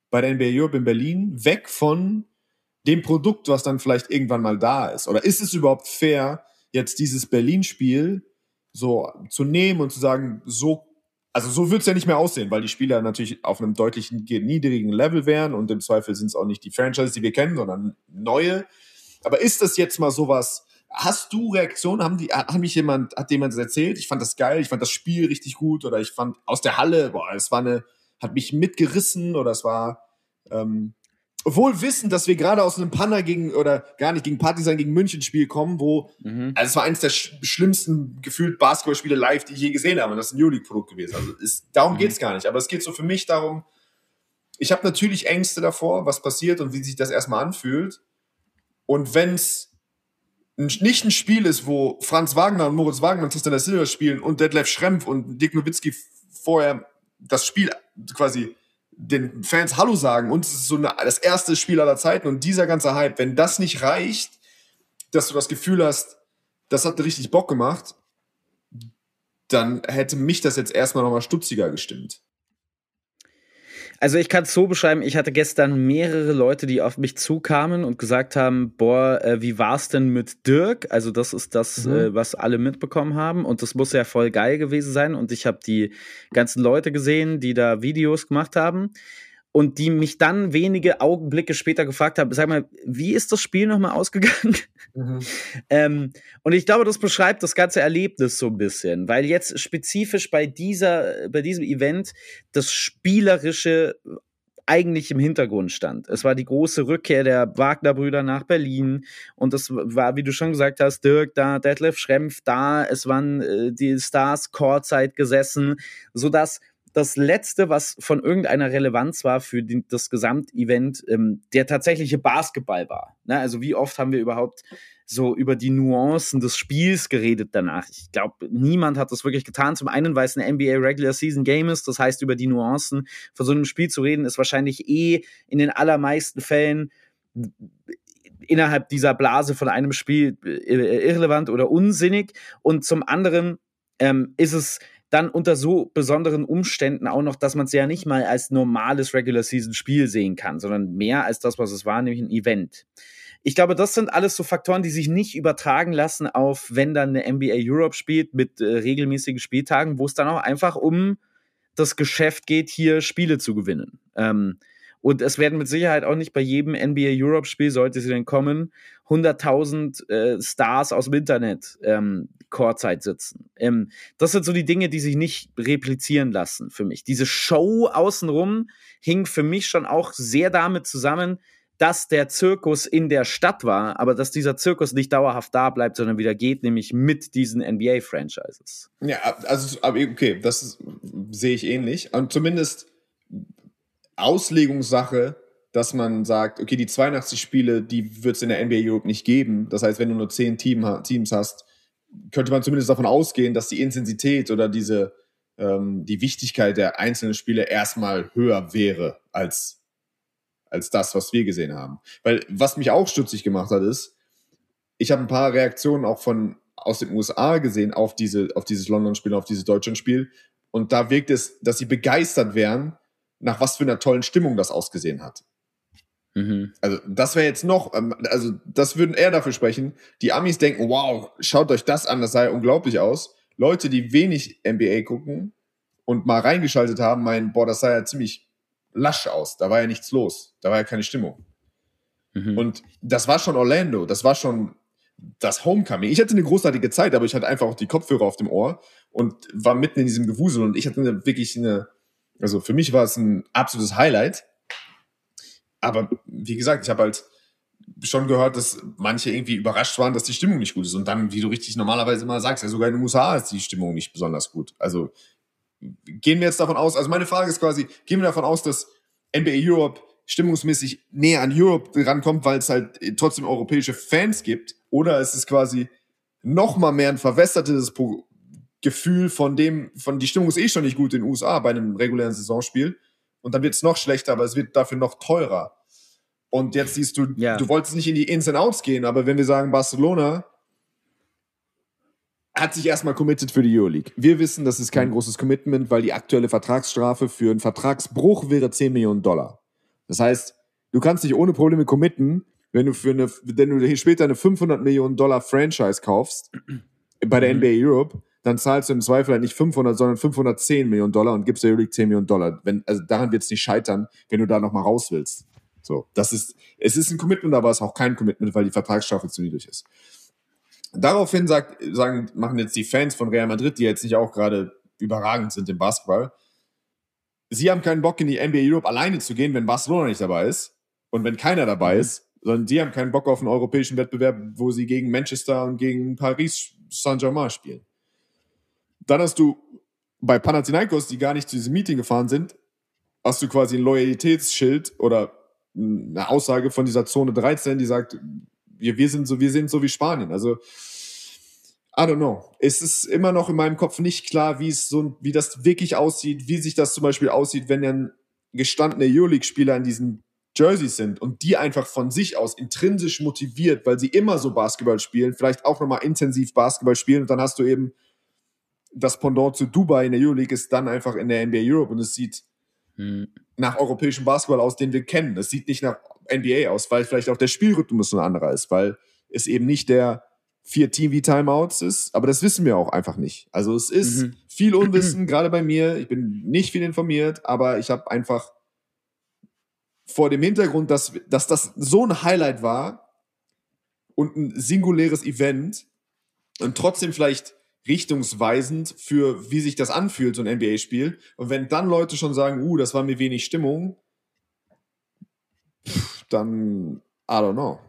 bei der N B A Europe in Berlin weg von dem Produkt, was dann vielleicht irgendwann mal da ist? Oder ist es überhaupt fair, jetzt dieses Berlin-Spiel so zu nehmen und zu sagen, so, also so wird es ja nicht mehr aussehen, weil die Spieler natürlich auf einem deutlich niedrigen Level wären und im Zweifel sind es auch nicht die Franchises, die wir kennen, sondern neue. Aber ist das jetzt mal sowas? Hast du Reaktionen? Haben die, hat mich jemand, hat jemand das erzählt? Ich fand das geil, ich fand das Spiel richtig gut oder ich fand aus der Halle, boah, es war eine, hat mich mitgerissen oder es war, ähm, wohl wissen, dass wir gerade aus einem Panna gegen, oder gar nicht gegen Partizan gegen München Spiel kommen, wo, mhm. also es war eines der sch- schlimmsten gefühlt Basketballspiele live, die ich je gesehen habe. Und das ist ein Euroleague-Produkt gewesen. Also ist, darum mhm. geht's gar nicht. Aber es geht so für mich darum, ich habe natürlich Ängste davor, was passiert und wie sich das erstmal anfühlt. Und wenn's nicht ein Spiel ist, wo Franz Wagner und Moritz Wagner und Tristan da Silva spielen und Detlef Schrempf und Dirk Nowitzki vorher das Spiel quasi den Fans Hallo sagen und es ist so eine, das erste Spiel aller Zeiten und dieser ganze Hype, wenn das nicht reicht, dass du das Gefühl hast, das hat richtig Bock gemacht, dann hätte mich das jetzt erstmal nochmal stutziger gestimmt. Also ich kann es so beschreiben, ich hatte gestern mehrere Leute, die auf mich zukamen und gesagt haben, boah, äh, wie war's denn mit Dirk? Also das ist das, mhm. äh, was alle mitbekommen haben und das muss ja voll geil gewesen sein und ich habe die ganzen Leute gesehen, die da Videos gemacht haben und die mich dann wenige Augenblicke später gefragt haben, sag mal, wie ist das Spiel nochmal ausgegangen? Mhm. ähm, und ich glaube, das beschreibt das ganze Erlebnis so ein bisschen, weil jetzt spezifisch bei dieser, bei diesem Event das Spielerische eigentlich im Hintergrund stand. Es war die große Rückkehr der Wagner-Brüder nach Berlin und das war, wie du schon gesagt hast, Dirk da, Detlef Schrempf da, es waren äh, die Stars Courtside gesessen, sodass das Letzte, was von irgendeiner Relevanz war für die, das Gesamtevent, ähm, der tatsächliche Basketball war. Ne? Also wie oft haben wir überhaupt so über die Nuancen des Spiels geredet danach? Ich glaube, niemand hat das wirklich getan. Zum einen, weil es eine N B A Regular Season Game ist, das heißt, über die Nuancen von so einem Spiel zu reden, ist wahrscheinlich eh in den allermeisten Fällen innerhalb dieser Blase von einem Spiel irrelevant oder unsinnig. Und zum anderen ähm, ist es dann unter so besonderen Umständen auch noch, dass man es ja nicht mal als normales Regular-Season-Spiel sehen kann, sondern mehr als das, was es war, nämlich ein Event. Ich glaube, das sind alles so Faktoren, die sich nicht übertragen lassen auf, wenn dann eine N B A Europe spielt mit äh, regelmäßigen Spieltagen, wo es dann auch einfach um das Geschäft geht, hier Spiele zu gewinnen. Ähm, und es werden mit Sicherheit auch nicht bei jedem N B A Europe Spiel, sollte sie denn kommen, hunderttausend äh, Stars aus dem Internet ähm, Courtside sitzen. Ähm, das sind so die Dinge, die sich nicht replizieren lassen für mich. Diese Show außenrum hing für mich schon auch sehr damit zusammen, dass der Zirkus in der Stadt war, aber dass dieser Zirkus nicht dauerhaft da bleibt, sondern wieder geht, nämlich mit diesen N B A-Franchises. Ja, also okay, das ist, sehe ich ähnlich. Und zumindest Auslegungssache, dass man sagt, okay, die zweiundachtzig Spiele, die wird es in der N B A Europe nicht geben. Das heißt, wenn du nur zehn Team, Teams hast, könnte man zumindest davon ausgehen, dass die Intensität oder diese ähm, die Wichtigkeit der einzelnen Spiele erstmal höher wäre als, als das, was wir gesehen haben. Weil was mich auch stutzig gemacht hat, ist, ich habe ein paar Reaktionen auch von aus den U S A gesehen auf diese auf dieses London-Spiel, auf dieses Deutschland-Spiel und da wirkt es, dass sie begeistert wären, nach was für einer tollen Stimmung das ausgesehen hat. Mhm. Also das wäre jetzt noch, also das würden eher dafür sprechen, die Amis denken, wow, schaut euch das an, das sah ja unglaublich aus. Leute, die wenig N B A gucken und mal reingeschaltet haben, meinen, boah, das sah ja ziemlich lasch aus, da war ja nichts los, da war ja keine Stimmung. Mhm. Und das war schon Orlando, das war schon das Homecoming. Ich hatte eine großartige Zeit, aber ich hatte einfach auch die Kopfhörer auf dem Ohr und war mitten in diesem Gewusel und ich hatte eine, wirklich eine, also für mich war es ein absolutes Highlight. Aber wie gesagt, ich habe halt schon gehört, dass manche irgendwie überrascht waren, dass die Stimmung nicht gut ist. Und dann, wie du richtig normalerweise immer sagst, ja sogar in den U S A ist die Stimmung nicht besonders gut. Also gehen wir jetzt davon aus, also meine Frage ist quasi, gehen wir davon aus, dass N B A Europe stimmungsmäßig näher an Europe rankommt, weil es halt trotzdem europäische Fans gibt? Oder ist es quasi noch mal mehr ein verwässertes Pro- Gefühl von dem, von die Stimmung ist eh schon nicht gut in den U S A bei einem regulären Saisonspiel und dann wird es noch schlechter, aber es wird dafür noch teurer. Und jetzt siehst du, ja. du wolltest nicht in die Ins and Outs gehen, aber wenn wir sagen, Barcelona hat sich erstmal committed für die Euroleague. Wir wissen, das ist kein großes Commitment, weil die aktuelle Vertragsstrafe für einen Vertragsbruch wäre zehn Millionen Dollar. Das heißt, du kannst dich ohne Probleme committen, wenn du für eine, wenn du später eine fünfhundert Millionen Dollar Franchise kaufst bei der mhm. N B A Europe, dann zahlst du im Zweifel halt nicht fünfhundert, sondern fünfhundertzehn Millionen Dollar und gibst der Euroleague zehn Millionen Dollar. Wenn, also daran wird es nicht scheitern, wenn du da nochmal raus willst. So, das ist, es ist ein Commitment, aber es ist auch kein Commitment, weil die Vertragsstrafe zu niedrig ist. Daraufhin sagt, sagen, machen jetzt die Fans von Real Madrid, die jetzt nicht auch gerade überragend sind im Basketball, sie haben keinen Bock in die N B A Europe alleine zu gehen, wenn Barcelona nicht dabei ist und wenn keiner dabei mhm. ist, sondern sie haben keinen Bock auf einen europäischen Wettbewerb, wo sie gegen Manchester und gegen Paris Saint-Germain spielen. Dann hast du bei Panathinaikos, die gar nicht zu diesem Meeting gefahren sind, hast du quasi ein Loyalitätsschild oder eine Aussage von dieser Zone dreizehn, die sagt, wir, wir, sind so, wir sind so wie Spanien. Also, I don't know. Es ist immer noch in meinem Kopf nicht klar, wie es so, wie das wirklich aussieht, wie sich das zum Beispiel aussieht, wenn dann gestandene Euroleague-Spieler in diesen Jerseys sind und die einfach von sich aus intrinsisch motiviert, weil sie immer so Basketball spielen, vielleicht auch nochmal intensiv Basketball spielen und dann hast du eben das Pendant zu Dubai in der Euroleague ist dann einfach in der N B A Europe und es sieht hm. nach europäischem Basketball aus, den wir kennen. Es sieht nicht nach N B A aus, weil vielleicht auch der Spielrhythmus ein anderer ist, weil es eben nicht der vier T V-Timeouts ist, aber das wissen wir auch einfach nicht. Also es ist mhm. viel Unwissen, gerade bei mir. Ich bin nicht viel informiert, aber ich habe einfach vor dem Hintergrund, dass, dass das so ein Highlight war und ein singuläres Event und trotzdem vielleicht richtungsweisend für, wie sich das anfühlt, so ein N B A-Spiel. Und wenn dann Leute schon sagen, uh, das war mir wenig Stimmung, dann, I don't know.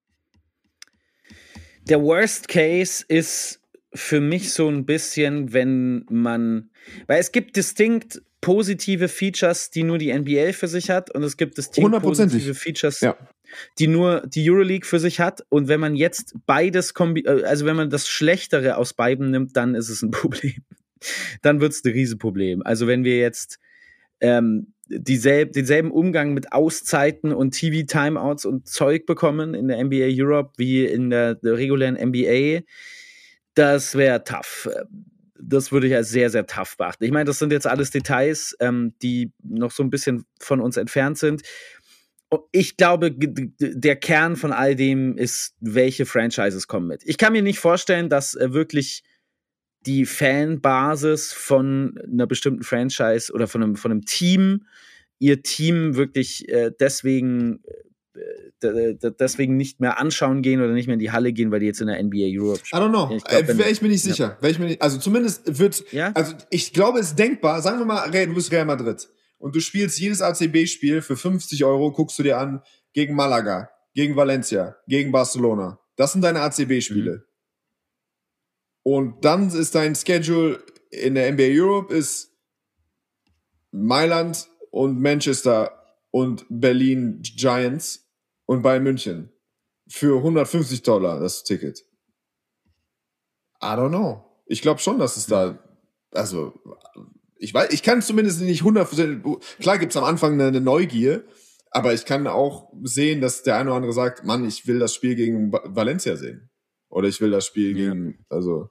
Der Worst Case ist für mich so ein bisschen, wenn man, weil es gibt distinkt positive Features, die nur die N B A für sich hat und es gibt distinkt positive Features, ja. die nur die Euroleague für sich hat und wenn man jetzt beides kombi- also wenn man das Schlechtere aus beiden nimmt, dann ist es ein Problem. Dann wird es ein Riesenproblem. Also wenn wir jetzt ähm, dieselb- denselben Umgang mit Auszeiten und T V-Timeouts und Zeug bekommen in der N B A Europe wie in der, der regulären N B A, das wäre tough. Das würde ich als sehr, sehr tough beachten. Ich meine, das sind jetzt alles Details, ähm, die noch so ein bisschen von uns entfernt sind. Ich glaube, g- der Kern von all dem ist, welche Franchises kommen mit. Ich kann mir nicht vorstellen, dass äh, wirklich die Fanbasis von einer bestimmten Franchise oder von einem, von einem Team ihr Team wirklich äh, deswegen äh, d- deswegen nicht mehr anschauen gehen oder nicht mehr in die Halle gehen, weil die jetzt in der N B A Europe spielen. I don't know. Ich glaub, äh, Wäre ich mir nicht sicher. Ja. Ich mir nicht, also zumindest wird, ja? also ich glaube, es ist denkbar, sagen wir mal, du bist Real Madrid und du spielst jedes A C B-Spiel für fünfzig Euro, guckst du dir an, gegen Malaga, gegen Valencia, gegen Barcelona. Das sind deine A C B-Spiele. Mhm. Und dann ist dein Schedule in der N B A Europe ist Mailand und Manchester und Berlin Giants und Bayern München für hundertfünfzig Dollar das Ticket. I don't know. Ich glaube schon, dass es da, also ich weiß, ich kann zumindest nicht hundert Prozent, klar gibt es am Anfang eine, eine Neugier, aber ich kann auch sehen, dass der eine oder andere sagt, Mann, ich will das Spiel gegen Valencia sehen. Oder ich will das Spiel ja. gegen, also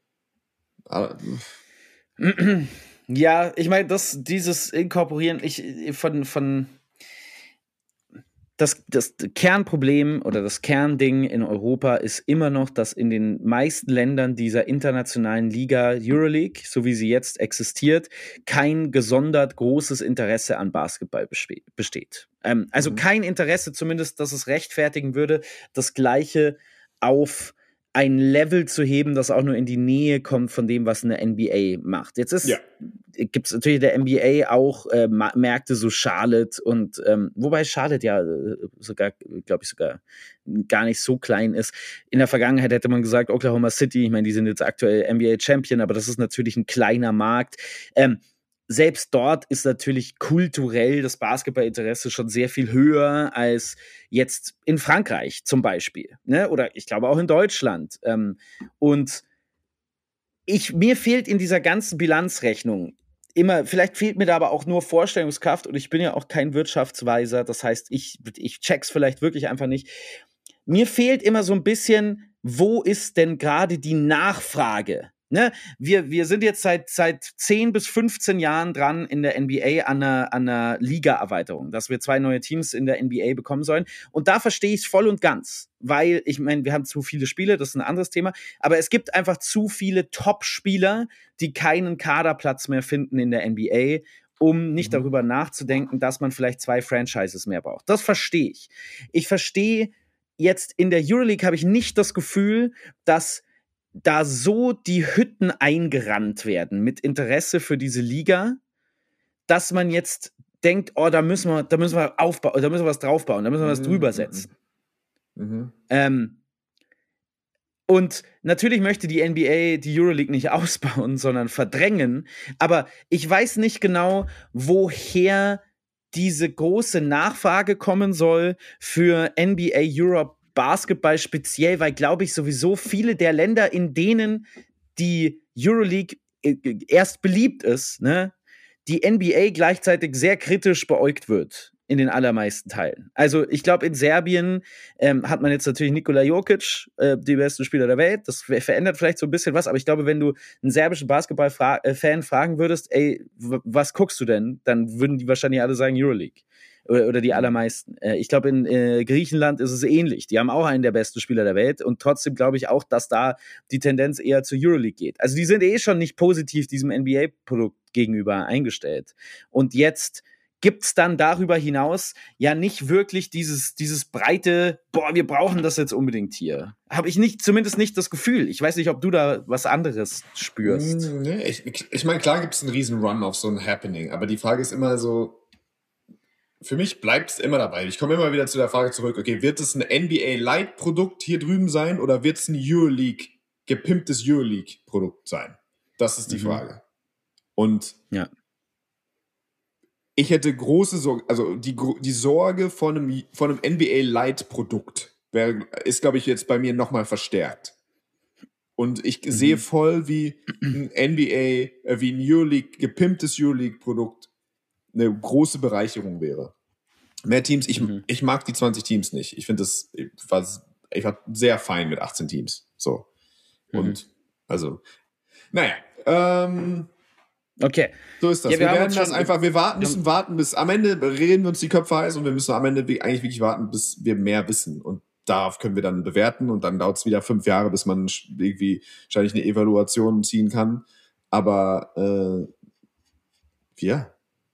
ja, ich meine, das, dieses Inkorporieren, ich von, von das, das Kernproblem oder das Kernding in Europa ist immer noch, dass in den meisten Ländern dieser internationalen Liga Euroleague, so wie sie jetzt existiert, kein gesondert großes Interesse an Basketball besteht. Ähm, also mhm. kein Interesse zumindest, dass es rechtfertigen würde, das Gleiche auf ein Level zu heben, das auch nur in die Nähe kommt von dem, was eine N B A macht. Jetzt ist, ja. gibt es natürlich der N B A auch äh, Märkte, so Charlotte und ähm, wobei Charlotte ja sogar, glaube ich, sogar gar nicht so klein ist. In der Vergangenheit hätte man gesagt, Oklahoma City, ich meine, die sind jetzt aktuell N B A Champion, aber das ist natürlich ein kleiner Markt. Ähm, Selbst dort ist natürlich kulturell das Basketballinteresse schon sehr viel höher als jetzt in Frankreich zum Beispiel, ne? Oder ich glaube auch in Deutschland. Ähm, und ich, mir fehlt in dieser ganzen Bilanzrechnung immer, vielleicht fehlt mir da aber auch nur Vorstellungskraft und ich bin ja auch kein Wirtschaftsweiser, das heißt, ich, ich check's vielleicht wirklich einfach nicht. Mir fehlt immer so ein bisschen, wo ist denn gerade die Nachfrage Ne, wir, wir sind jetzt seit, seit zehn bis fünfzehn Jahren dran in der N B A an einer, an einer Liga-Erweiterung, dass wir zwei neue Teams in der N B A bekommen sollen. Und da verstehe ich es voll und ganz, weil ich meine, wir haben zu viele Spiele, das ist ein anderes Thema, aber es gibt einfach zu viele Top-Spieler, die keinen Kaderplatz mehr finden in der N B A, um nicht mhm. darüber nachzudenken, dass man vielleicht zwei Franchises mehr braucht. Das verstehe ich. Ich verstehe jetzt in der Euroleague habe ich nicht das Gefühl, dass da so die Hütten eingerannt werden mit Interesse für diese Liga, dass man jetzt denkt, oh, da müssen wir, da müssen wir aufbauen, da müssen wir was draufbauen, da müssen wir was drüber setzen. Mhm. Ähm, und natürlich möchte die N B A die Euroleague nicht ausbauen, sondern verdrängen, aber ich weiß nicht genau, woher diese große Nachfrage kommen soll für N B A Europe Basketball speziell, weil, glaube ich, sowieso viele der Länder, in denen die Euroleague erst beliebt ist, ne, die N B A gleichzeitig sehr kritisch beäugt wird in den allermeisten Teilen. Also ich glaube, in Serbien ähm, hat man jetzt natürlich Nikola Jokic, äh, die besten Spieler der Welt. Das verändert vielleicht so ein bisschen was, aber ich glaube, wenn du einen serbischen Basketball-Fan fragen würdest, ey, w- was guckst du denn? Dann würden die wahrscheinlich alle sagen Euroleague. Oder, oder die allermeisten. Äh, ich glaube, in äh, Griechenland ist es ähnlich. Die haben auch einen der besten Spieler der Welt und trotzdem glaube ich auch, dass da die Tendenz eher zur Euroleague geht. Also die sind eh schon nicht positiv diesem N B A-Produkt gegenüber eingestellt. Und jetzt gibt's dann darüber hinaus ja nicht wirklich dieses, dieses breite, boah, wir brauchen das jetzt unbedingt hier. Habe ich nicht, zumindest nicht das Gefühl. Ich weiß nicht, ob du da was anderes spürst. Nee, ich ich meine, klar gibt es einen riesen Run auf so ein Happening, aber die Frage ist immer so, für mich bleibt es immer dabei. Ich komme immer wieder zu der Frage zurück, okay, wird es ein N B A-Light-Produkt hier drüben sein oder wird es ein Euroleague, gepimptes Euroleague-Produkt sein? Das ist die mhm. Frage. Und ja. ich hätte große Sorge, also die, die Sorge von einem, von einem N B A-Light-Produkt wär, ist, glaube ich, jetzt bei mir nochmal verstärkt. Und ich mhm. sehe voll, wie ein N B A, äh, wie ein Euroleague, gepimptes Euroleague-Produkt eine große Bereicherung wäre. Mehr Teams, ich, mhm. ich mag die zwanzig Teams nicht. Ich finde das, ich war, ich war sehr fein mit achtzehn Teams. So. Und, mhm. also, naja, ähm, okay. So ist das. Ja, wir, wir werden das einfach, wir warten, müssen warten, bis am Ende reden wir uns die Köpfe heiß und wir müssen am Ende eigentlich wirklich warten, bis wir mehr wissen. Und darauf können wir dann bewerten und dann dauert es wieder fünf Jahre, bis man irgendwie wahrscheinlich eine Evaluation ziehen kann. Aber, äh, ja.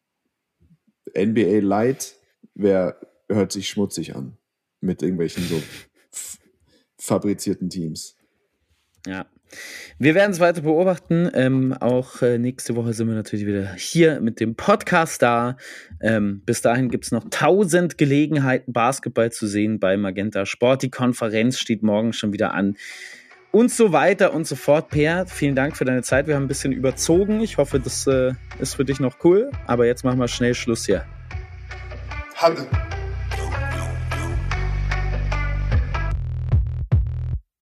N B A Light wär, hört sich schmutzig an. Mit irgendwelchen so f- fabrizierten Teams. Ja. Wir werden es weiter beobachten. Ähm, auch äh, nächste Woche sind wir natürlich wieder hier mit dem Podcast da. Ähm, bis dahin gibt es noch tausend Gelegenheiten, Basketball zu sehen bei Magenta Sport. Die Konferenz steht morgen schon wieder an. Und so weiter und so fort. Per, vielen Dank für deine Zeit. Wir haben ein bisschen überzogen. Ich hoffe, das äh, ist für dich noch cool. Aber jetzt machen wir schnell Schluss hier. Hallo.